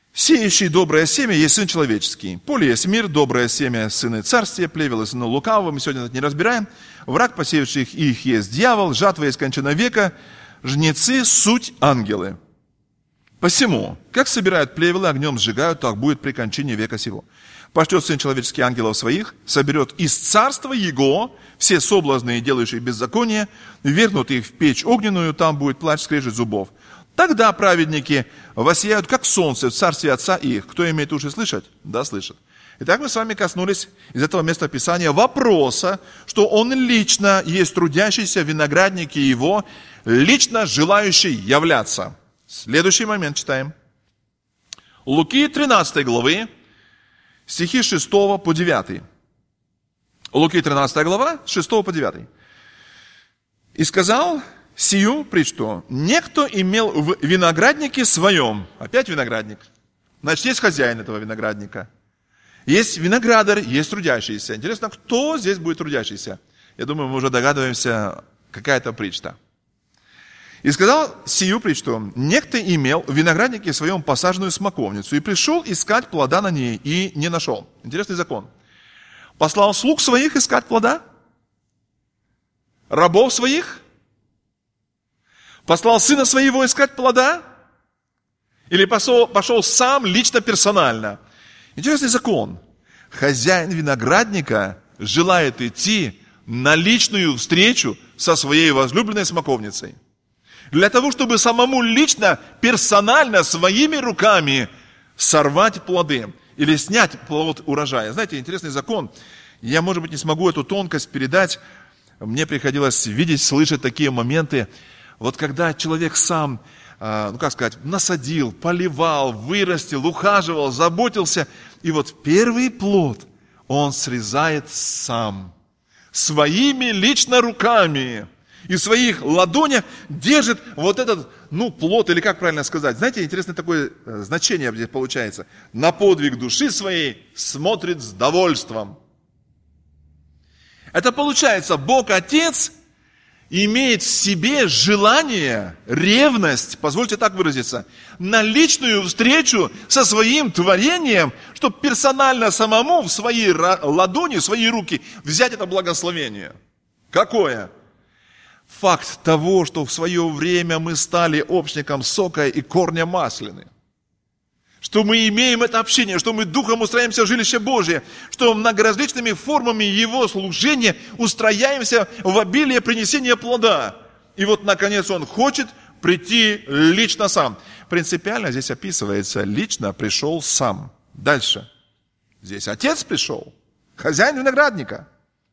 Сеющий доброе семя есть сын человеческий. Поле есть мир, доброе семя сыны царствия, плевел и сыны лукавого. Мы сегодня это не разбираем. Враг, посеявший их, есть дьявол, жатва есть кончина века, жнецы – суть ангелы. Посему, как собирают плевелы, огнем сжигают, так будет при кончине века сего. Пошлет сын человеческий ангелов своих, соберет из царства его все соблазны и делающие беззаконие, вернут их в печь огненную, там будет плач, скрежет зубов. Тогда праведники воссияют, как солнце, в царстве Отца их. Кто имеет уши слышать? Да, слышит. Итак, мы с вами коснулись из этого места Писания вопроса, что он лично есть трудящийся, виноградники его, лично желающий являться. Следующий момент читаем. Луки тринадцатой главы, стихи с шестого по девятый. Луки тринадцатая глава, с шестого по девятый. «И сказал сию притчу: некто имел в винограднике своем». Опять виноградник. Значит, есть хозяин этого виноградника. Есть виноградарь, есть трудящийся. Интересно, кто здесь будет трудящийся? Я думаю, мы уже догадываемся, какая это притча. «И сказал сию притчу: некто имел в винограднике своем посаженную смоковницу, и пришел искать плода на ней, и не нашел». Интересный закон. Послал слуг своих искать плода? Рабов своих? Послал сына своего искать плода? Или пошел, пошел сам лично, персонально? Интересный закон. Хозяин виноградника желает идти на личную встречу со своей возлюбленной смоковницей. Для того, чтобы самому лично, персонально, своими руками сорвать плоды или снять плод урожая. Знаете, интересный закон. Я, может быть, не смогу эту тонкость передать. Мне приходилось видеть, слышать такие моменты. Вот когда человек сам, ну как сказать, насадил, поливал, вырастил, ухаживал, заботился. И вот первый плод он срезает сам, своими лично руками. И в своих ладонях держит вот этот, ну, плод, или как правильно сказать. Знаете, интересное такое значение здесь получается. На подвиг души своей смотрит с довольством. Это получается, Бог Отец имеет в себе желание, ревность, позвольте так выразиться, на личную встречу со своим творением, чтобы персонально самому в свои ладони, в свои руки взять это благословение. Какое? Факт того, что в свое время мы стали общником сока и корня маслины. Что мы имеем это общение, что мы духом устраиваемся в жилище Божие, что многоразличными формами Его служения устрояемся в обилие принесения плода. И вот, наконец, Он хочет прийти лично сам. Принципиально здесь описывается: лично пришел сам. Дальше. Здесь Отец пришел, хозяин виноградника.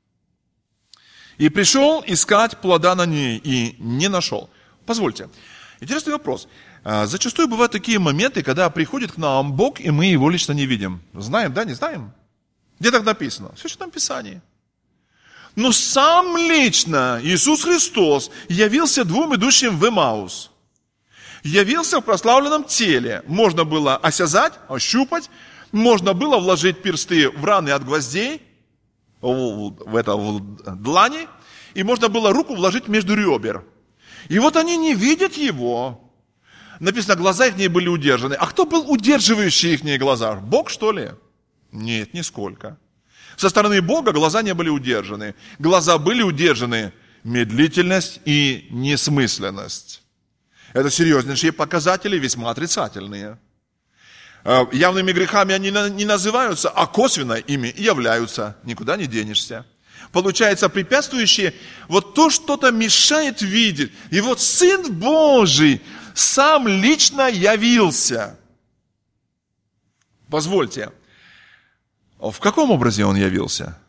И пришел искать плода на ней, и не нашел. Позвольте, интересный вопрос. Зачастую бывают такие моменты, когда приходит к нам Бог, и мы Его лично не видим. Знаем, да, не знаем? Где так написано? В Священном Писании. Но сам лично Иисус Христос явился двум идущим в Эмаус. Явился в прославленном теле. Можно было осязать, ощупать, можно было вложить персты в раны от гвоздей, в, это, в длани, и можно было руку вложить между ребер. И вот они не видят Его. Написано, глаза их не были удержаны. А кто был удерживающий их глаза? Бог, что ли? Нет, нисколько. Со стороны Бога глаза не были удержаны. Глаза были удержаны медлительность и несмысленность. Это серьезнейшие показатели, весьма отрицательные. Явными грехами они не называются, а косвенно ими являются. Никуда не денешься. Получается, препятствующие, вот то что-то мешает видеть. И вот Сын Божий сам лично явился. Позвольте, в каком образе Он явился?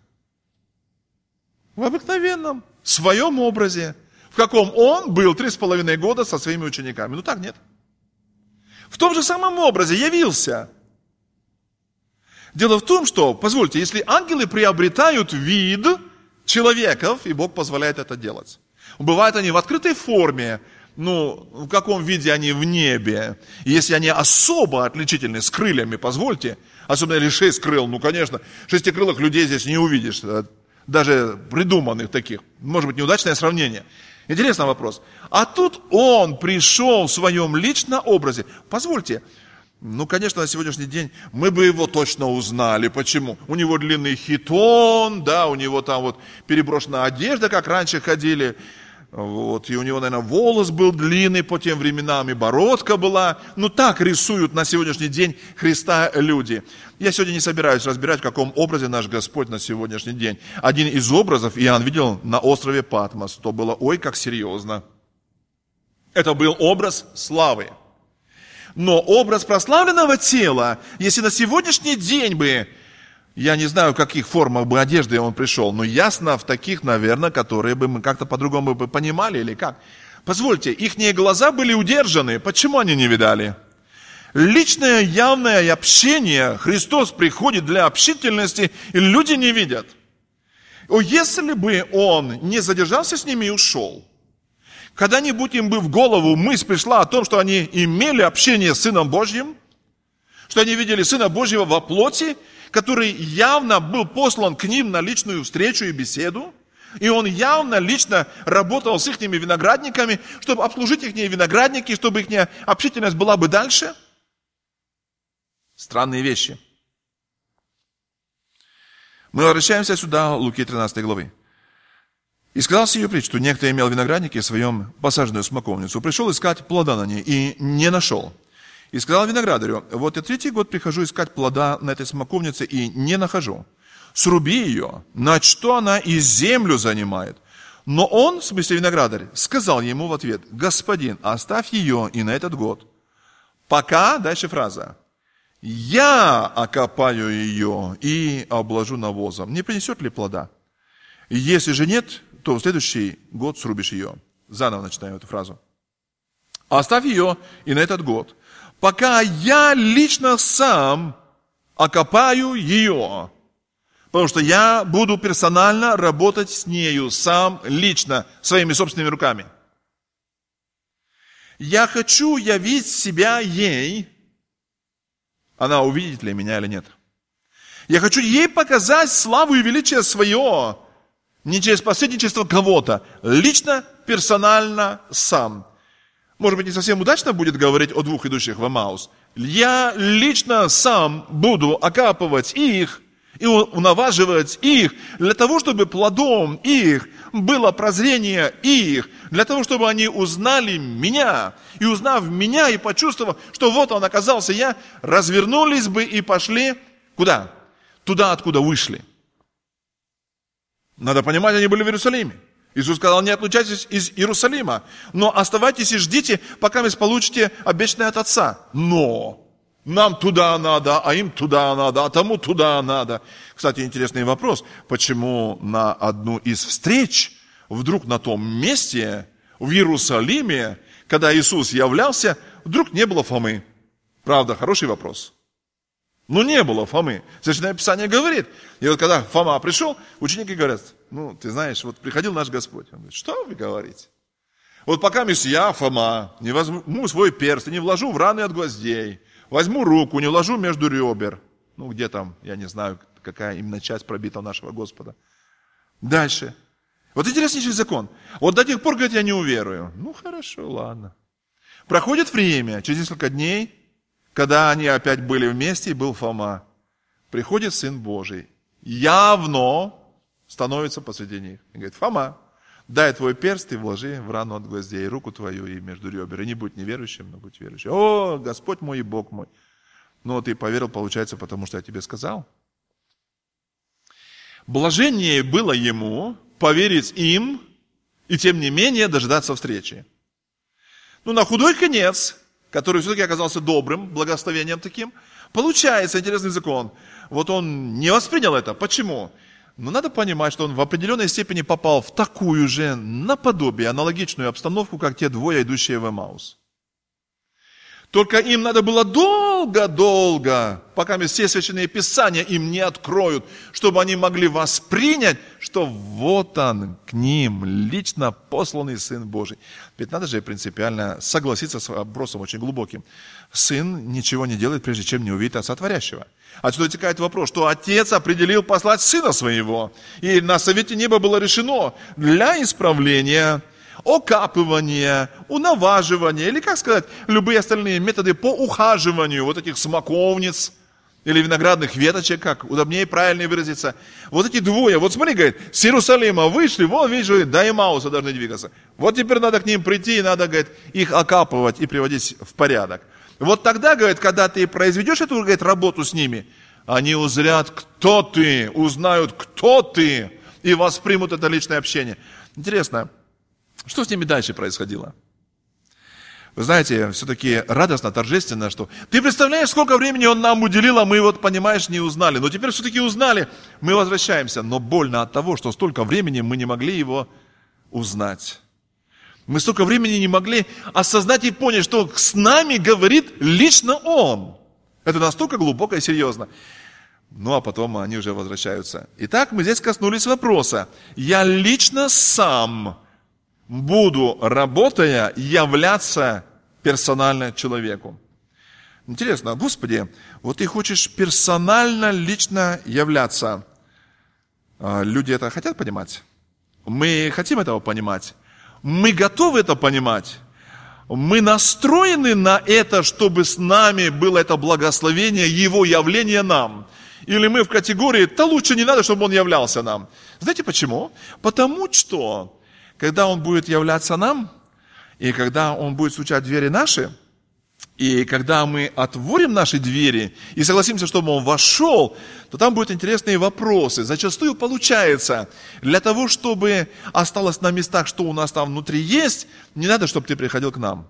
В обыкновенном, в своем образе. В каком Он был три с половиной года со своими учениками. Ну так нет. В том же самом образе явился. Дело в том, что, позвольте, если ангелы приобретают вид человеков, и Бог позволяет это делать. Бывают они в открытой форме, ну, в каком виде они в небе. Если они особо отличительны, с крыльями, позвольте, особенно если шесть крыл, ну, конечно, шестикрылых людей здесь не увидишь, даже придуманных таких. Может быть, неудачное сравнение. Интересный вопрос. А тут Он пришел в своем личном образе. Позвольте, Ну, конечно, на сегодняшний день мы бы его точно узнали. Почему? У него длинный хитон, да, у него там вот переброшенная одежда, как раньше ходили. Вот, и у него, наверное, волос был длинный по тем временам, и бородка была. Ну, так рисуют на сегодняшний день Христа люди. Я сегодня не собираюсь разбирать, в каком образе наш Господь на сегодняшний день. Один из образов Иоанн видел на острове Патмос. То было, ой, как серьезно. Это был образ славы. Но образ прославленного тела, если на сегодняшний день бы, я не знаю, в каких формах бы одежды он пришел, но ясно в таких, наверное, которые бы мы как-то по-другому бы понимали или как. Позвольте, ихние глаза были удержаны. Почему они не видали? Личное, явное общение, Христос приходит для общительности, и люди не видят. О, если бы он не задержался с ними и ушел, когда-нибудь им бы в голову мысль пришла о том, что они имели общение с Сыном Божьим, что они видели Сына Божьего во плоти, который явно был послан к ним на личную встречу и беседу, и он явно лично работал с их виноградниками, чтобы обслужить их виноградники, чтобы их общительность была бы дальше. Странные вещи. Мы возвращаемся сюда, Луки тринадцатой главы. «И сказал сию притчу, что некто имел виноградники в своем посаженную смоковницу, пришел искать плода на ней и не нашел. И сказал виноградарю, вот я третий год прихожу искать плода на этой смоковнице и не нахожу. Сруби ее, на что она и землю занимает. Но он, в смысле виноградарь, сказал ему в ответ, господин, оставь ее и на этот год. Пока, дальше фраза, я окопаю ее и обложу навозом. Не принесет ли плода? Если же нет, то в следующий год срубишь ее». Заново начинаем эту фразу. «Оставь ее и на этот год, пока я лично сам окопаю ее». Потому что я буду персонально работать с нею, сам, лично, своими собственными руками. Я хочу явить себя ей. Она увидит ли меня или нет? Я хочу ей показать славу и величие свое. Не через посредничество кого-то. Лично, персонально, сам. Может быть, не совсем удачно будет говорить о двух идущих в Эмаус. Я лично сам буду окапывать их и унаваживать их, для того, чтобы плодом их было прозрение их, для того, чтобы они узнали меня, и узнав меня, и почувствовав, что вот он оказался я, развернулись бы и пошли куда? Туда, откуда вышли. Надо понимать, они были в Иерусалиме. Иисус сказал, не отлучайтесь из Иерусалима, но оставайтесь и ждите, пока вы получите обещанное от Отца. Но нам туда надо, а им туда надо, а тому туда надо. Кстати, интересный вопрос, почему на одну из встреч вдруг на том месте, в Иерусалиме, когда Иисус являлся, вдруг не было Фомы? Правда, хороший вопрос. Но не было Фомы. Священное Писание говорит. И вот когда Фома пришел, ученики говорят, ну, ты знаешь, вот приходил наш Господь. Он говорит, что вы говорите? Вот пока я, Фома, не возьму свой перст и не вложу в раны от гвоздей, возьму руку, не вложу между ребер. Ну, где там, я не знаю, какая именно часть пробита у нашего Господа. Дальше. Вот интереснейший закон. Вот до тех пор, говорит, я не уверую. Ну, хорошо, ладно. Проходит время, через несколько дней, когда они опять были вместе, и был Фома, приходит Сын Божий, явно становится посреди них. И говорит, Фома, дай твой перст и вложи в рану от гвоздей, руку твою и между ребер. И не будь неверующим, но будь верующим. О, Господь мой и Бог мой. Ну, ты поверил, получается, потому что я тебе сказал. Блажение было ему поверить им и, тем не менее, дожидаться встречи. Ну, на худой конец, который все-таки оказался добрым, благословением таким, получается интересный закон. Вот он не воспринял это. Почему? Но надо понимать, что он в определенной степени попал в такую же наподобие, аналогичную обстановку, как те двое, идущие в Эмаус. Только им надо было долго-долго, пока все священные писания им не откроют, чтобы они могли воспринять, что вот он к ним, лично посланный Сын Божий. Ведь надо же принципиально согласиться с вопросом очень глубоким. Сын ничего не делает, прежде чем не увидит Отца Творящего. Отсюда вытекает вопрос, что Отец определил послать Сына Своего. И на Совете Неба было решено для исправления окапывание, унаваживание, или, как сказать, любые остальные методы по ухаживанию вот этих смоковниц или виноградных веточек, как удобнее правильнее выразиться. Вот эти двое, вот смотри, говорит, с Иерусалима вышли, вон, видишь, говорит, до Эмауса должны двигаться. Вот теперь надо к ним прийти, и надо, говорит, их окапывать и приводить в порядок. Вот тогда, говорит, когда ты произведешь эту, говорит, работу с ними, они узрят, кто ты, узнают, кто ты, и воспримут это личное общение. Интересно, что с ними дальше происходило? Вы знаете, все-таки радостно, торжественно, что ты представляешь, сколько времени он нам уделил, а мы вот, понимаешь, не узнали. Но теперь все-таки узнали, мы возвращаемся. Но больно от того, что столько времени мы не могли его узнать. Мы столько времени не могли осознать и понять, что с нами говорит лично он. Это настолько глубоко и серьезно. Ну, а потом они уже возвращаются. Итак, мы здесь коснулись вопроса. Я лично сам буду, работая, являться персонально человеку. Интересно, Господи, вот ты хочешь персонально, лично являться. Люди это хотят понимать? Мы хотим этого понимать? Мы готовы это понимать? Мы настроены на это, чтобы с нами было это благословение, Его явление нам? Или мы в категории, да лучше не надо, чтобы Он являлся нам? Знаете почему? Потому что когда Он будет являться нам, и когда Он будет стучать в двери наши, и когда мы отворим наши двери и согласимся, чтобы Он вошел, то там будут интересные вопросы. Зачастую получается, для того, чтобы осталось на местах, что у нас там внутри есть, не надо, чтобы ты приходил к нам.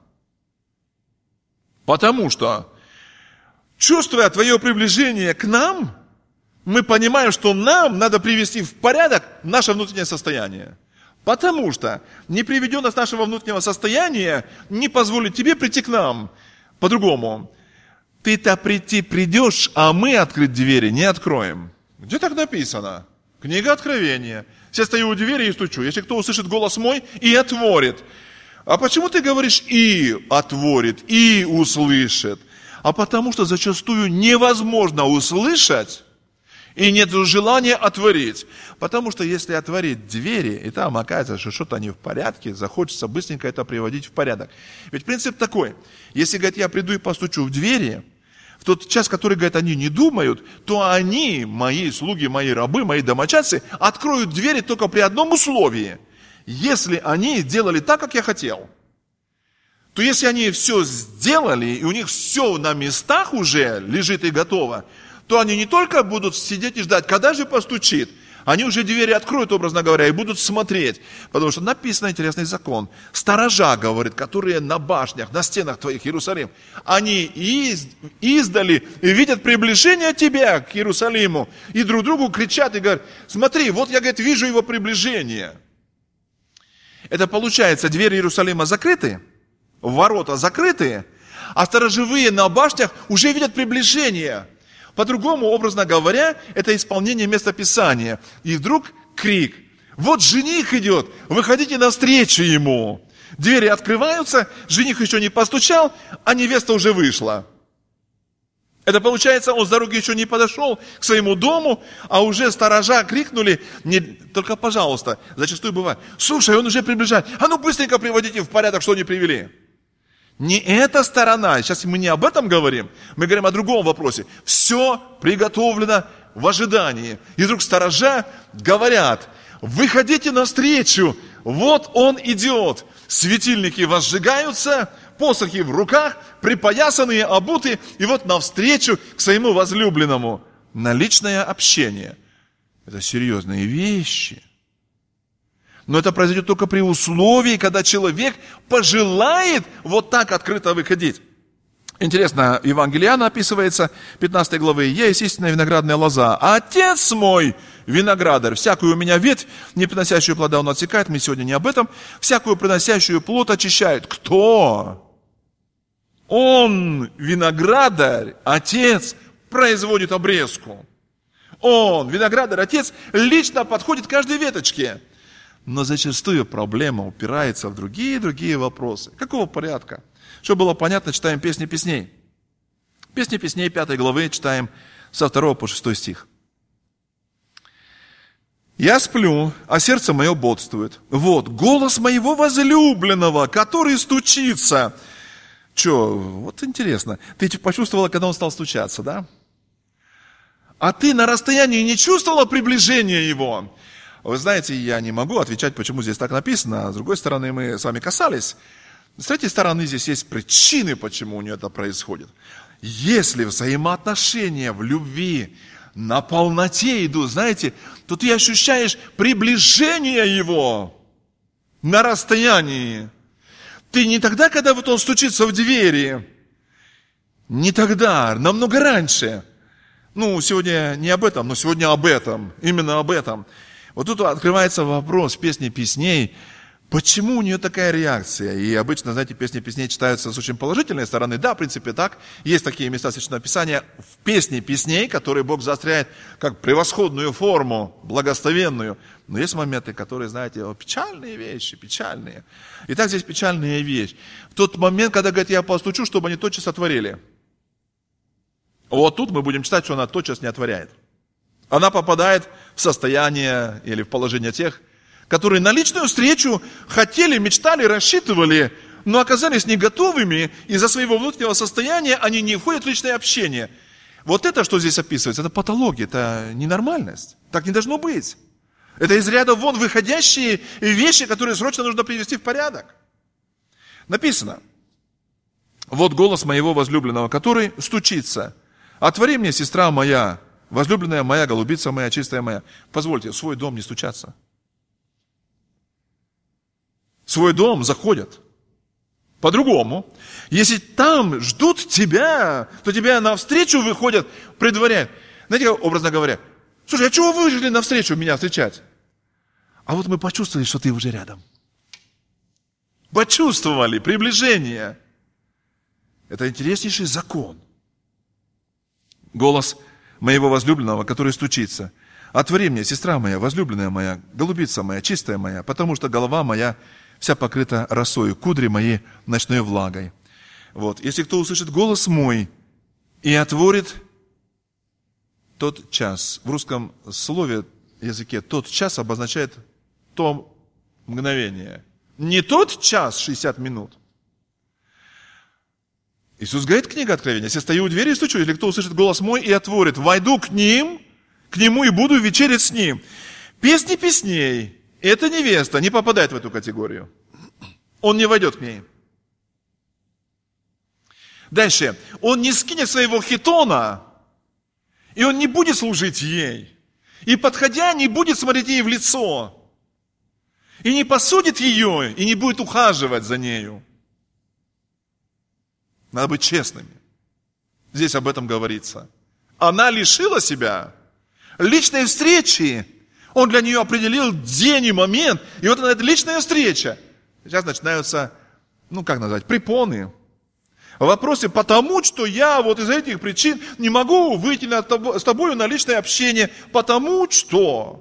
Потому что, чувствуя твое приближение к нам, мы понимаем, что нам надо привести в порядок наше внутреннее состояние. Потому что неприведенность нашего внутреннего состояния не позволит тебе прийти к нам. По-другому, ты-то прийти придешь, а мы открыть двери не откроем. Где так написано? Книга Откровения. Я стою у двери и стучу. Если кто услышит голос мой и отворит. А почему ты говоришь «и отворит», «и услышит»? А потому что зачастую невозможно услышать, и нет желания отворить. Потому что если отворить двери, и там оказывается, что что-то не в порядке, захочется быстренько это приводить в порядок. Ведь принцип такой. Если, говорит, я приду и постучу в двери, в тот час, который, говорит, они не думают, то они, мои слуги, мои рабы, мои домочадцы, откроют двери только при одном условии. Если они делали так, как я хотел, то если они все сделали, и у них все на местах уже лежит и готово, то они не только будут сидеть и ждать, когда же постучит, они уже двери откроют, образно говоря, и будут смотреть. Потому что написан интересный закон. Сторожа, говорит, которые на башнях, на стенах твоих, Иерусалим, они из, издали и видят приближение тебя к Иерусалиму. И друг другу кричат и говорят, смотри, вот я, говорит, вижу его приближение. Это получается, двери Иерусалима закрыты, ворота закрыты, а сторожевые на башнях уже видят приближение. По-другому, образно говоря, это исполнение местописания. И вдруг крик. Вот жених идет, выходите навстречу ему. Двери открываются, жених еще не постучал, а невеста уже вышла. Это получается, он с дороги еще не подошел к своему дому, а уже сторожа крикнули, не, только, пожалуйста, зачастую бывает, слушай, он уже приближает, а ну быстренько приводите в порядок, что они привели. Не эта сторона, сейчас мы не об этом говорим, мы говорим о другом вопросе. Все приготовлено в ожидании. И вдруг сторожа говорят, выходите навстречу, вот он идет. Светильники возжигаются, посохи в руках, припоясанные, обуты, и вот навстречу к своему возлюбленному. На личное общение. Это серьезные вещи. Но это произойдет только при условии, когда человек пожелает вот так открыто выходить. Интересно, Евангелие Иоанна описывается, пятнадцатой главы, «Я есть истинная виноградная лоза, а Отец мой виноградарь. Всякую у меня ветвь, не приносящую плода, он отсекает». Мы сегодня не об этом. «Всякую приносящую плод очищает». Кто? Он, виноградарь, Отец, производит обрезку. Он, виноградарь, Отец, лично подходит к каждой веточке. Но зачастую проблема упирается в другие-другие вопросы. Какого порядка? Чтобы было понятно, читаем «Песни песней». «Песни песней» пятой главы читаем со второго по шестой стих. Я сплю, а сердце мое бодрствует. Вот, голос моего возлюбленного, который стучится. Че, вот интересно. Ты почувствовала, когда он стал стучаться, да? А ты на расстоянии не чувствовала приближения его? Вы знаете, я не могу отвечать, почему здесь так написано. А с другой стороны, мы с вами касались. С третьей стороны, здесь есть причины, почему у нее это происходит. Если взаимоотношения в любви на полноте идут, знаете, то ты ощущаешь приближение его на расстоянии. Ты не тогда, когда вот он стучится в двери, не тогда, намного раньше. Ну, сегодня не об этом, но сегодня об этом, именно об этом. Вот тут открывается вопрос в песне песней, почему у нее такая реакция? И обычно, знаете, песни песней читаются с очень положительной стороны. Да, в принципе, так. Есть такие места Священного Писания в песне песней, которые Бог заостряет как превосходную форму, благословенную. Но есть моменты, которые, знаете, печальные вещи, печальные. Итак, здесь печальная вещь. В тот момент, когда говорит, я постучу, чтобы они тотчас отворили. Вот тут мы будем читать, что она тотчас не отворяет. Она попадает в состояние или в положение тех, которые на личную встречу хотели, мечтали, рассчитывали, но оказались не готовыми, из-за своего внутреннего состояния они не входят в личное общение. Вот это, что здесь описывается, это патология, это ненормальность. Так не должно быть. Это из ряда вон выходящие вещи, которые срочно нужно привести в порядок. Написано, вот голос моего возлюбленного, который стучится. Отвори мне, сестра моя, возлюбленная моя, голубица моя, чистая моя. Позвольте, в свой дом не стучаться. В свой дом заходят по-другому. Если там ждут тебя, то тебя навстречу выходят, предваряют. Знаете, образно говоря, слушай, а чего вы вышли навстречу меня встречать? А вот мы почувствовали, что ты уже рядом. Почувствовали приближение. Это интереснейший закон. Голос моего возлюбленного, который стучится. Отвори мне, сестра моя, возлюбленная моя, голубица моя, чистая моя, потому что голова моя вся покрыта росою, кудри мои ночной влагой. Вот. Если кто услышит голос мой и отворит тот час. В русском слове, языке, тот час обозначает то мгновение. Не тот час, шестьдесят минут. Иисус говорит, книга Откровения, если стою у двери и стучу, если кто услышит голос мой и отворит, войду к ним, к нему и буду вечерять с ним. Песни песней. Эта невеста не попадает в эту категорию. Он не войдет к ней. Дальше. Он не скинет своего хитона, и он не будет служить ей. И подходя, не будет смотреть ей в лицо. И не посудит ее, и не будет ухаживать за нею. Надо быть честными. Здесь об этом говорится. Она лишила себя личной встречи. Он для нее определил день и момент. И вот она, эта личная встреча. Сейчас начинаются, ну как назвать, препоны. Вопросы, потому что я вот из этих причин не могу выйти на, с тобой на личное общение. Потому что...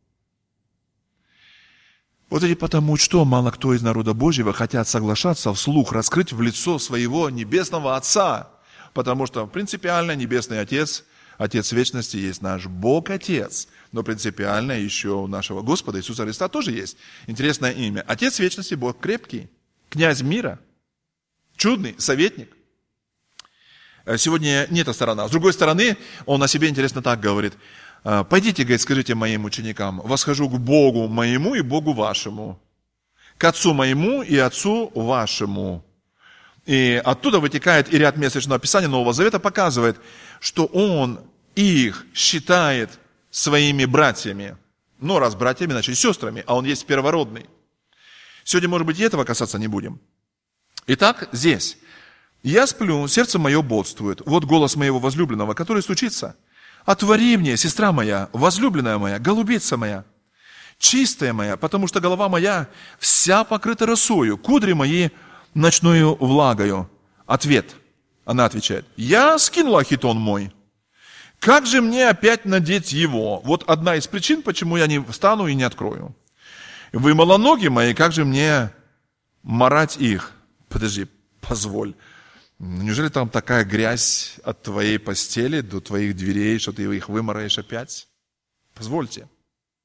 Вот эти потому что мало кто из народа Божьего хотят соглашаться вслух раскрыть в лицо своего небесного Отца. Потому что принципиально Небесный Отец, Отец Вечности есть наш Бог-Отец. Но принципиально еще у нашего Господа Иисуса Христа тоже есть интересное имя. Отец Вечности, Бог крепкий, князь мира, чудный, советник. Сегодня не эта сторона. С другой стороны, он о себе интересно так говорит. Пойдите, говорит, скажите моим ученикам, восхожу к Богу моему и Богу вашему, к Отцу моему и Отцу вашему. И оттуда вытекает и ряд мест Священного Писания Нового Завета показывает, что он их считает своими братьями. Ну, раз братьями, значит сестрами, а он есть первородный. Сегодня, может быть, и этого касаться не будем. Итак, здесь. Я сплю, сердце мое бодствует. Вот голос моего возлюбленного, который стучится. Отвори мне, сестра моя, возлюбленная моя, голубица моя, чистая моя, потому что голова моя вся покрыта росою, кудри мои ночною влагою. Ответ. Она отвечает. Я скинула хитон мой. Как же мне опять надеть его? Вот одна из причин, почему я не встану и не открою. Вымыла ноги мои, как же мне марать их? Подожди, позволь. Неужели там такая грязь от твоей постели до твоих дверей, что ты их вымараешь опять? Позвольте.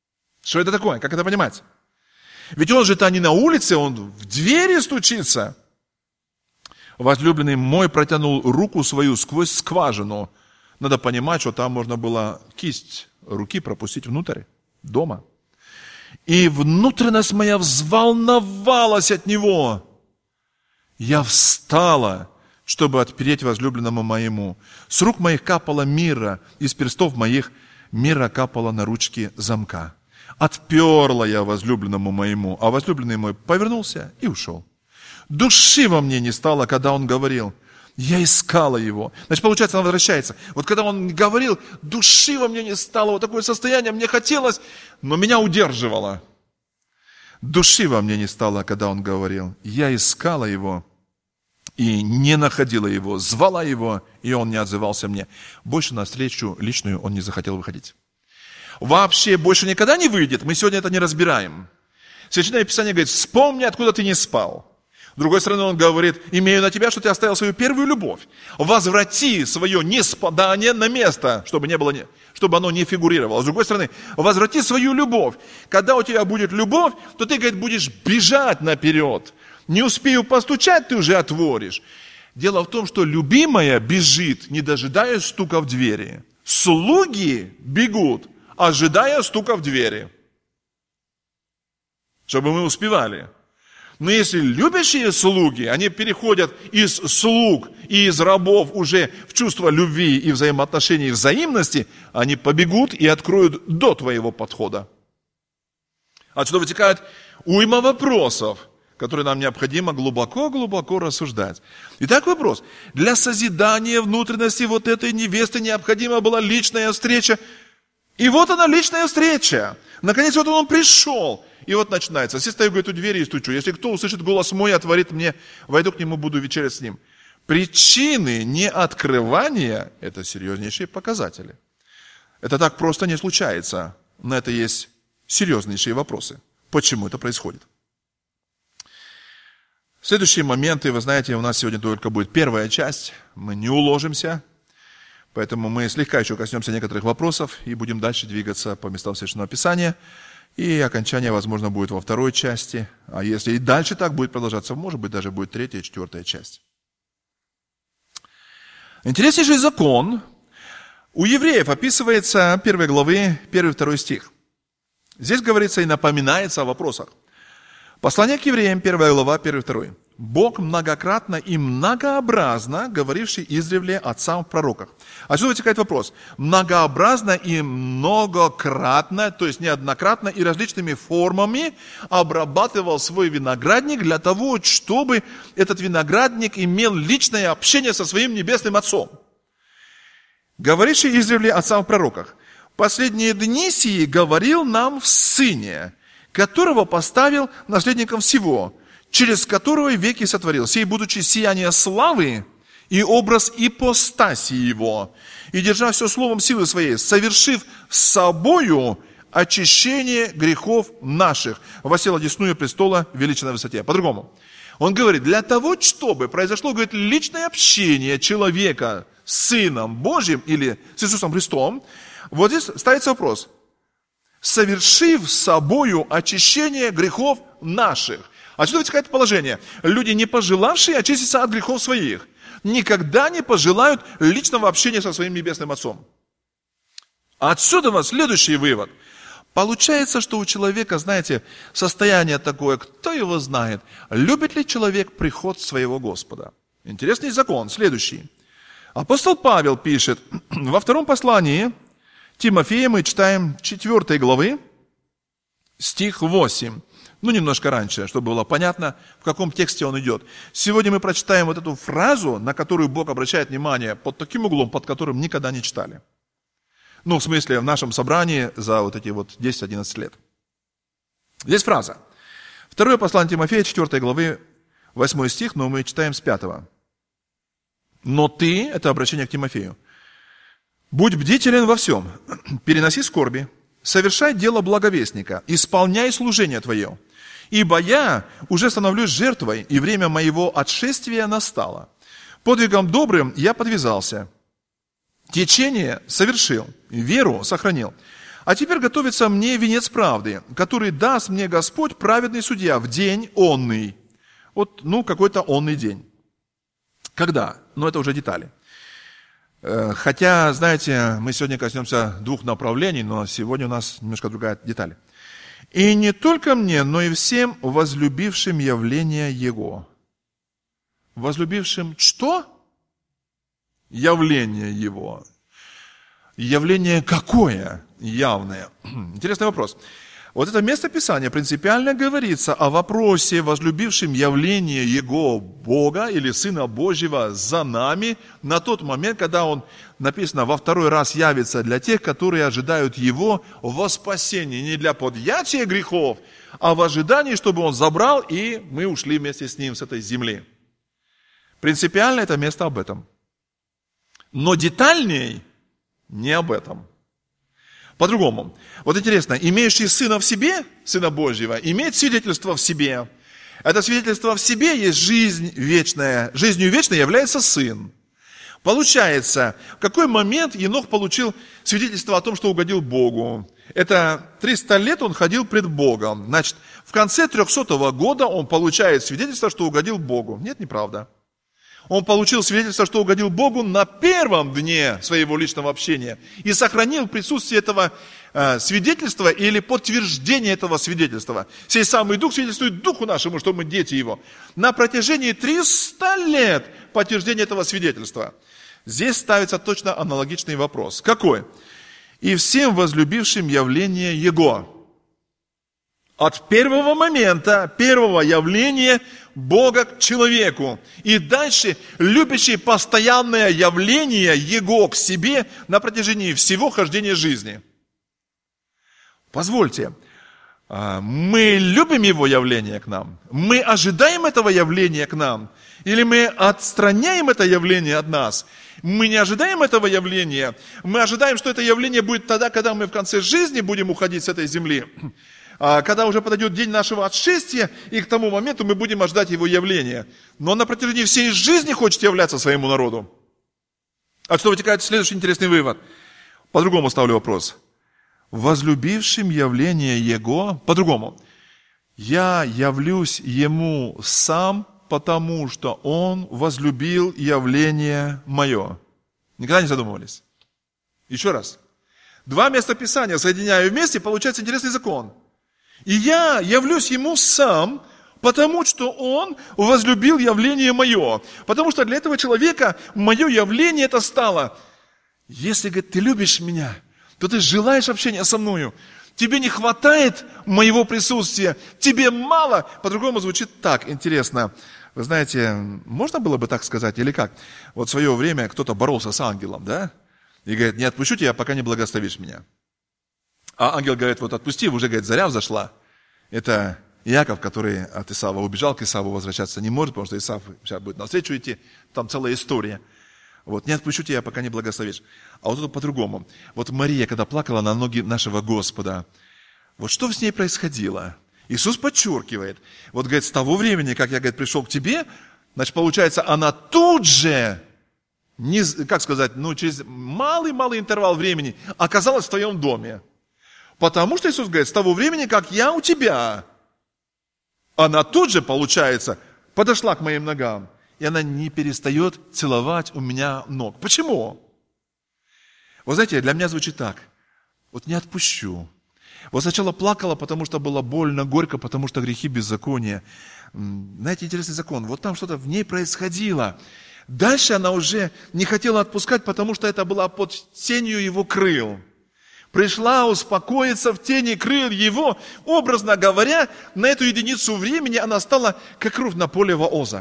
Что это такое? Как это понимать? Ведь он же-то не на улице, он в двери стучится. Возлюбленный мой протянул руку свою сквозь скважину. Надо понимать, что там можно было кисть руки пропустить внутрь дома. И внутренность моя взволновалась от него. Я встала, чтобы отпереть возлюбленному моему. С рук моих капало мира, из перстов моих мира капало на ручки замка. Отперла я возлюбленному моему, а возлюбленный мой повернулся и ушел. Души во мне не стало, когда он говорил. Я искала его. Значит, получается, она возвращается. Вот когда он говорил, души во мне не стало, вот такое состояние, мне хотелось, но меня удерживало. Души во мне не стало, когда он говорил. Я искала его и не находила его, звала его, и он не отзывался мне. Больше на встречу личную он не захотел выходить. Вообще больше никогда не выйдет, мы сегодня это не разбираем. Священное Писание говорит, вспомни, откуда ты не спал. С другой стороны, он говорит, имею на тебя, что ты оставил свою первую любовь. Возврати свое неспадание на место, чтобы, не было, чтобы оно не фигурировало. С другой стороны, возврати свою любовь. Когда у тебя будет любовь, то ты, говорит, будешь бежать наперед. Не успею постучать, ты уже отворишь. Дело в том, что любимая бежит, не дожидаясь стука в двери. Слуги бегут, ожидая стука в двери. Чтобы мы успевали. Но если любящие слуги, они переходят из слуг и из рабов уже в чувство любви и взаимоотношений и взаимности, они побегут и откроют до твоего подхода. Отсюда вытекает уйма вопросов, которые нам необходимо глубоко-глубоко рассуждать. Итак, вопрос. Для созидания внутренности вот этой невесты необходима была личная встреча. И вот она, личная встреча. Наконец, вот он пришел. И вот начинается. Я стою, говорит, у двери и стучу. Если кто услышит голос мой, отворит мне, войду к нему, буду вечерять с ним. Причины неоткрывания – это серьезнейшие показатели. Это так просто не случается. На это есть серьезнейшие вопросы. Почему это происходит? Следующие моменты, вы знаете, у нас сегодня только будет первая часть. Мы не уложимся. Поэтому мы слегка еще коснемся некоторых вопросов и будем дальше двигаться по местам Священного Писания. И окончание, возможно, будет во второй части. А если и дальше так будет продолжаться, может быть, даже будет третья, четвертая часть. Интереснейший закон у евреев описывается первой главы, первый-второй стих. Здесь говорится и напоминается о вопросах. Послание к евреям, первая глава, первый-второй. Бог многократно и многообразно говоривший издревле отцам в пророках. Отсюда вытекает вопрос. Многообразно и многократно, то есть неоднократно и различными формами обрабатывал свой виноградник для того, чтобы этот виноградник имел личное общение со своим небесным Отцом. Говоривший издревле отцам в пророках. Последние дни сии говорил нам в Сыне, которого поставил наследником всего, через которого веки сотворил, сей, будучи сияние славы и образ ипостаси его, и держа все словом силы своей, совершив собою очищение грехов наших, воссел одесную престола величия на высоте. По-другому. Он говорит, для того, чтобы произошло, говорит, личное общение человека с Сыном Божьим или с Иисусом Христом, вот здесь ставится вопрос. Совершив собою очищение грехов наших. Отсюда вытекает положение. Люди, не пожелавшие очиститься от грехов своих, никогда не пожелают личного общения со своим Небесным Отцом. Отсюда у нас следующий вывод. Получается, что у человека, знаете, состояние такое, кто его знает, любит ли человек приход своего Господа. Интересный закон, следующий. Апостол Павел пишет во втором послании Тимофея, мы читаем четвёртой главы, стих восемь. Ну, немножко раньше, чтобы было понятно, в каком тексте он идет. Сегодня мы прочитаем вот эту фразу, на которую Бог обращает внимание, под таким углом, под которым никогда не читали. Ну, в смысле, в нашем собрании за вот эти вот десять-одиннадцать лет. Здесь фраза. Второе послание Тимофея, четвёртой главы, восьмой стих, но мы читаем с пятого. Но ты, это обращение к Тимофею, будь бдителен во всем, переноси скорби, совершай дело благовестника, исполняй служение твое. Ибо я уже становлюсь жертвой, и время моего отшествия настало. Подвигом добрым я подвязался, течение совершил, веру сохранил. А теперь готовится мне венец правды, который даст мне Господь, праведный судья, в день онный. Вот, ну, какой-то онный день. Когда? Ну, это уже детали. Хотя, знаете, мы сегодня коснемся двух направлений, но сегодня у нас немножко другая деталь. И не только мне, но и всем возлюбившим явление Его. Возлюбившим что? Явление Его. Явление какое? Явное. Интересный вопрос. Вот это место Писания принципиально говорится о вопросе, возлюбившем явление Его, Бога или Сына Божьего за нами на тот момент, когда Он, написано, во второй раз явится для тех, которые ожидают Его во спасении. Не для подъятия грехов, а в ожидании, чтобы Он забрал, и мы ушли вместе с Ним с этой земли. Принципиально это место об этом. Но детальней не об этом. По-другому. Вот интересно, имеющий Сына в себе, Сына Божьего, имеет свидетельство в себе. Это свидетельство в себе есть жизнь вечная. Жизнью вечной является Сын. Получается, в какой момент Енох получил свидетельство о том, что угодил Богу? Это триста лет он ходил пред Богом. Значит, в конце трехсотого года он получает свидетельство, что угодил Богу. Нет, неправда. Он получил свидетельство, что угодил Богу на первом дне своего личного общения и сохранил присутствие этого э, свидетельства или подтверждение этого свидетельства. Сей самый Дух свидетельствует Духу нашему, что мы дети Его. На протяжении трёхсот лет подтверждение этого свидетельства. Здесь ставится точно аналогичный вопрос. Какой? И всем возлюбившим явление Его. От первого момента, первого явления Бога к человеку. И дальше любящий постоянное явление Его к себе на протяжении всего хождения жизни. Позвольте, мы любим Его явление к нам? Мы ожидаем этого явления к нам? Или мы отстраняем это явление от нас? Мы не ожидаем этого явления. Мы ожидаем, что это явление будет тогда, когда мы в конце жизни будем уходить с этой земли. Когда уже подойдет день нашего отшествия, и к тому моменту мы будем ожидать Его явления. Но Он на протяжении всей жизни хочет являться своему народу. Отсюда вытекает следующий интересный вывод. По-другому ставлю вопрос. Возлюбившим явление Его, по-другому. Я явлюсь Ему сам, потому что Он возлюбил явление Мое. Никогда не задумывались? Еще раз. Два места Писания соединяю вместе, получается интересный закон. И я явлюсь Ему сам, потому что Он возлюбил явление Мое. Потому что для этого человека мое явление это стало. Если, говорит, ты любишь меня, то ты желаешь общения со мною. Тебе не хватает моего присутствия. Тебе мало. По-другому звучит так, интересно. Вы знаете, можно было бы так сказать или как? Вот в свое время кто-то боролся с ангелом, да? И говорит, не отпущу тебя, пока не благословишь меня. А ангел говорит, вот отпусти, уже, говорит, заря взошла. Это Иаков, который от Исава убежал, к Исаву возвращаться не может, потому что Исав сейчас будет навстречу идти, там целая история. Вот, не отпущу тебя, пока не благословишь. А вот это по-другому. Вот Мария, когда плакала на ноги нашего Господа, вот что с ней происходило? Иисус подчеркивает, вот, говорит, с того времени, как я, говорит, пришел к тебе, значит, получается, она тут же, не, как сказать, ну, через малый-малый интервал времени оказалась в твоем доме. Потому что Иисус говорит, с того времени, как я у тебя, она тут же, получается, подошла к моим ногам. И она не перестает целовать у меня ног. Почему? Вы знаете, для меня звучит так. Вот не отпущу. Вот сначала плакала, потому что было больно, горько, потому что грехи беззакония. Знаете, интересный закон. Вот там что-то в ней происходило. Дальше она уже не хотела отпускать, потому что это было под тенью его крыл. Пришла успокоиться в тени крыл его. Образно говоря, на эту единицу времени она стала как кровь на поле Вооза.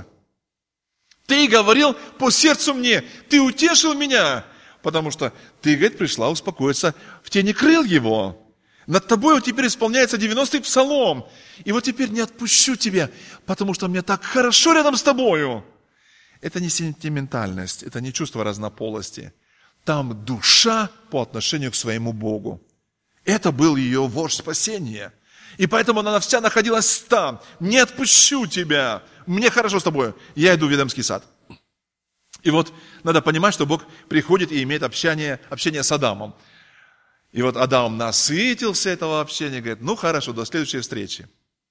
Ты говорил по сердцу мне, ты утешил меня, потому что ты, говорит, пришла успокоиться в тени крыл его. Над тобой вот теперь исполняется девяностый псалом. И вот теперь не отпущу тебя, потому что мне так хорошо рядом с тобою. Это не сентиментальность, это не чувство разнополости. Там душа по отношению к своему Богу. Это был ее вождь спасения. И поэтому она вся находилась там. Не отпущу тебя. Мне хорошо с тобой. Я иду в Едемский сад. И вот надо понимать, что Бог приходит и имеет общение, общение с Адамом. И вот Адам насытился этого общения, говорит, ну хорошо, до следующей встречи.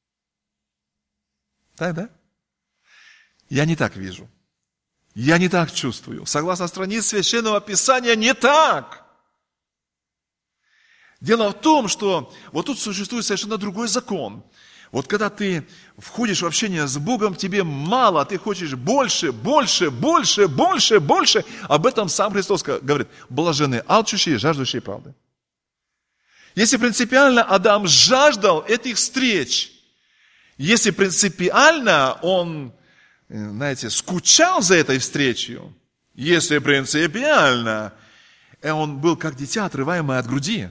Так, да? Я не так вижу. Я не так чувствую. Согласно страниц Священного Писания, не так. Дело в том, что вот тут существует совершенно другой закон. Вот когда ты входишь в общение с Богом, тебе мало, ты хочешь больше, больше, больше, больше, больше. Об этом сам Христос говорит. Блаженны алчущие, жаждущие правды. Если принципиально Адам жаждал этих встреч, если принципиально он, знаете, скучал за этой встречей, если принципиально он был как дитя, отрываемое от груди.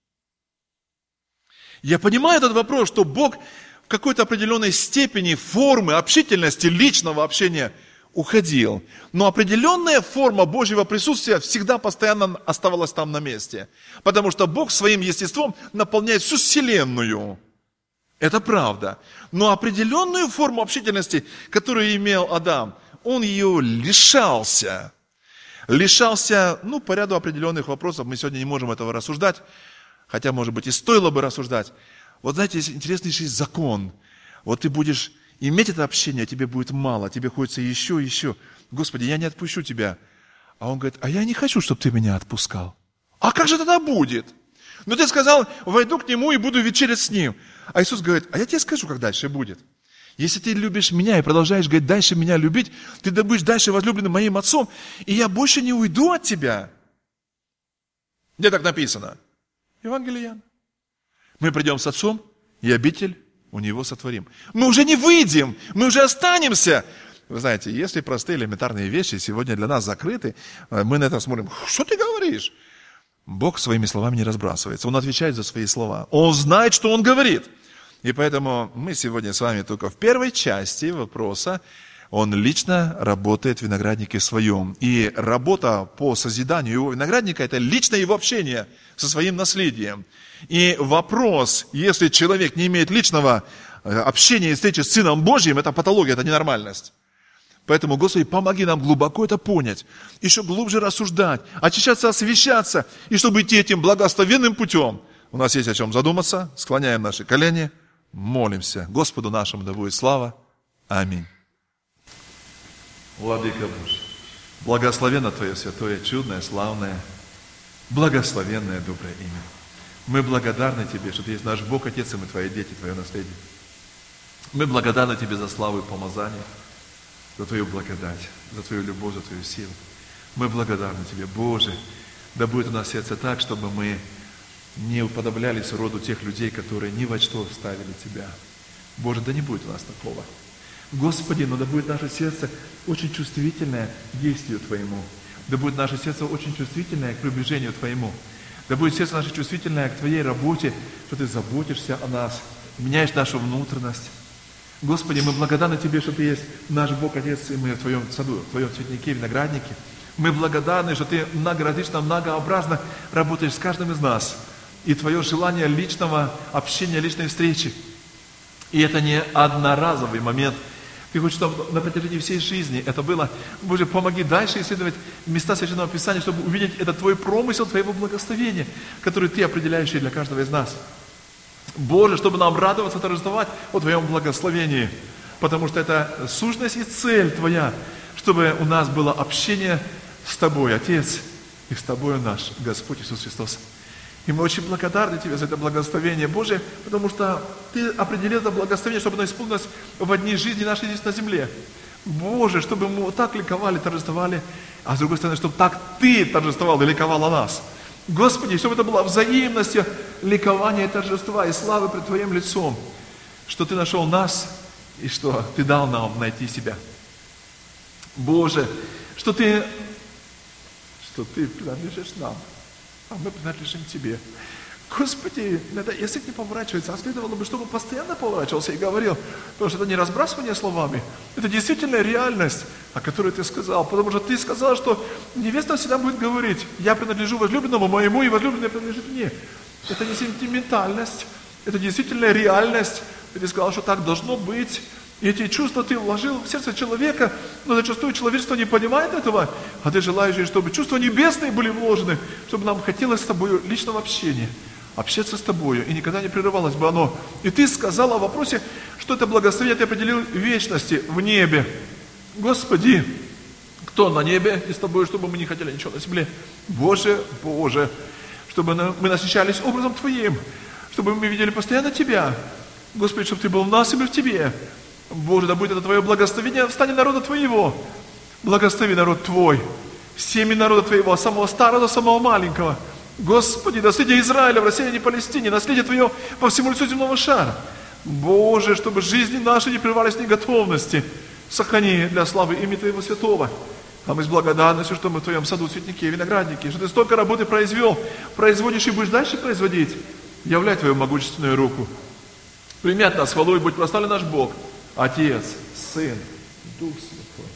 Я понимаю этот вопрос, что Бог в какой-то определенной степени формы общительности, личного общения уходил. Но определенная форма Божьего присутствия всегда постоянно оставалась там на месте. Потому что Бог своим естеством наполняет всю вселенную. Это правда. Но определенную форму общительности, которую имел Адам, он ее лишался. Лишался, ну, по ряду определенных вопросов. Мы сегодня не можем этого рассуждать. Хотя, может быть, и стоило бы рассуждать. Вот знаете, есть интереснейший закон. Вот ты будешь иметь это общение, а тебе будет мало, тебе хочется еще, еще. Господи, я не отпущу тебя. А он говорит, а я не хочу, чтобы ты меня отпускал. А как же тогда будет? Ну ты сказал, войду к нему и буду вечерять с ним. А Иисус говорит, а я тебе скажу, как дальше будет. Если ты любишь меня и продолжаешь говорить, дальше меня любить, ты будешь дальше возлюбленным моим отцом, и я больше не уйду от тебя. Где так написано? Евангелие Иоанна. Мы придем с Отцом, и обитель у Него сотворим. Мы уже не выйдем, мы уже останемся. Вы знаете, если простые элементарные вещи сегодня для нас закрыты, мы на это смотрим, что ты говоришь? Бог своими словами не разбрасывается, Он отвечает за свои слова. Он знает, что Он говорит. И поэтому мы сегодня с вами только в первой части вопроса. Он лично работает в винограднике своем. И работа по созиданию его виноградника – это личное его общение со своим наследием. И вопрос, если человек не имеет личного общения и встречи с Сыном Божьим, это патология, это ненормальность. Поэтому, Господи, помоги нам глубоко это понять, еще глубже рассуждать, очищаться, освящаться, и чтобы идти этим благословенным путем. У нас есть о чем задуматься, склоняем наши колени, молимся. Господу нашему да будет слава. Аминь. Владыка Божий, благословенно Твое святое, чудное, славное, благословенное, доброе имя. Мы благодарны Тебе, что Ты есть наш Бог, Отец, и мы Твои дети, Твое наследие. Мы благодарны Тебе за славу и помазание, за Твою благодать, за Твою любовь, за Твою силу. Мы благодарны Тебе, Боже, да будет у нас сердце так, чтобы мы не уподоблялись роду тех людей, которые ни во что ставили Тебя. Боже, да не будет у нас такого. Господи, но да будет наше сердце очень чувствительное к действию Твоему. Да будет наше сердце очень чувствительное к приближению Твоему. Да будет сердце наше чувствительное к Твоей работе, что Ты заботишься о нас, меняешь нашу внутренность. Господи, мы благодарны Тебе, что Ты есть наш Бог, Отец, и мы в Твоем саду, в Твоем цветнике, винограднике. Мы благодарны, что Ты многоразлично, многообразно работаешь с каждым из нас. И Твое желание личного общения, личной встречи. И это не одноразовый момент. Ты хочешь, чтобы на протяжении всей жизни это было. Боже, помоги дальше исследовать места Священного Писания, чтобы увидеть этот Твой промысел, Твоего благословения, который Ты определяющий для каждого из нас. Боже, чтобы нам радоваться, торжествовать о Твоем благословении, потому что это сущность и цель Твоя, чтобы у нас было общение с Тобой, Отец, и с Тобой наш Господь Иисус Христос. И мы очень благодарны Тебе за это благословение, Боже, потому что Ты определил это благословение, чтобы оно исполнилось в дни жизни нашей здесь на земле. Боже, чтобы мы вот так ликовали, торжествовали, а с другой стороны, чтобы так Ты торжествовал и ликовал о нас. Господи, чтобы это была взаимность ликования и торжества, и славы пред Твоим лицом, что Ты нашел нас, и что Ты дал нам найти себя. Боже, что Ты, что Ты принадлежишь нам, а мы принадлежим Тебе. Господи, иногда язык не поворачивается, а следовало бы, чтобы он постоянно поворачивался и говорил, потому что это не разбрасывание словами, это действительно реальность, о которой Ты сказал, потому что Ты сказал, что невеста всегда будет говорить, я принадлежу возлюбленному моему, и возлюбленный принадлежит мне. Это не сентиментальность, это действительно реальность. И Ты сказал, что так должно быть, И эти чувства ты вложил в сердце человека, но зачастую человечество не понимает этого, а ты желаешь, чтобы чувства небесные были вложены, чтобы нам хотелось с тобой личного общения, общаться с тобою, и никогда не прерывалось бы оно. И ты сказал о вопросе, что это благословение ты определил в вечности, в небе. Господи, кто на небе и с тобой, чтобы мы не хотели ничего на земле? Боже, Боже, чтобы мы насыщались образом Твоим, чтобы мы видели постоянно Тебя. Господи, чтобы Ты был в нас и мы в Тебе. Боже, да будет это Твое благословение в стане народа Твоего. Благослови народ Твой, семьи народа Твоего, от самого старого до самого маленького. Господи, наследие Израиля в расселении Палестине, наследие Твое по всему лицу земного шара. Боже, чтобы жизни наши не прерывались в неготовности. Сохрани для славы имени Твоего святого. А мы с благодарностью, что мы в Твоем саду, цветнике, винограднике, что Ты столько работы произвел, производишь и будешь дальше производить. Являй Твою могущественную руку. Прими от нас хвалу и будь прославлен наш Бог, Отец, Сын, Дух Святой.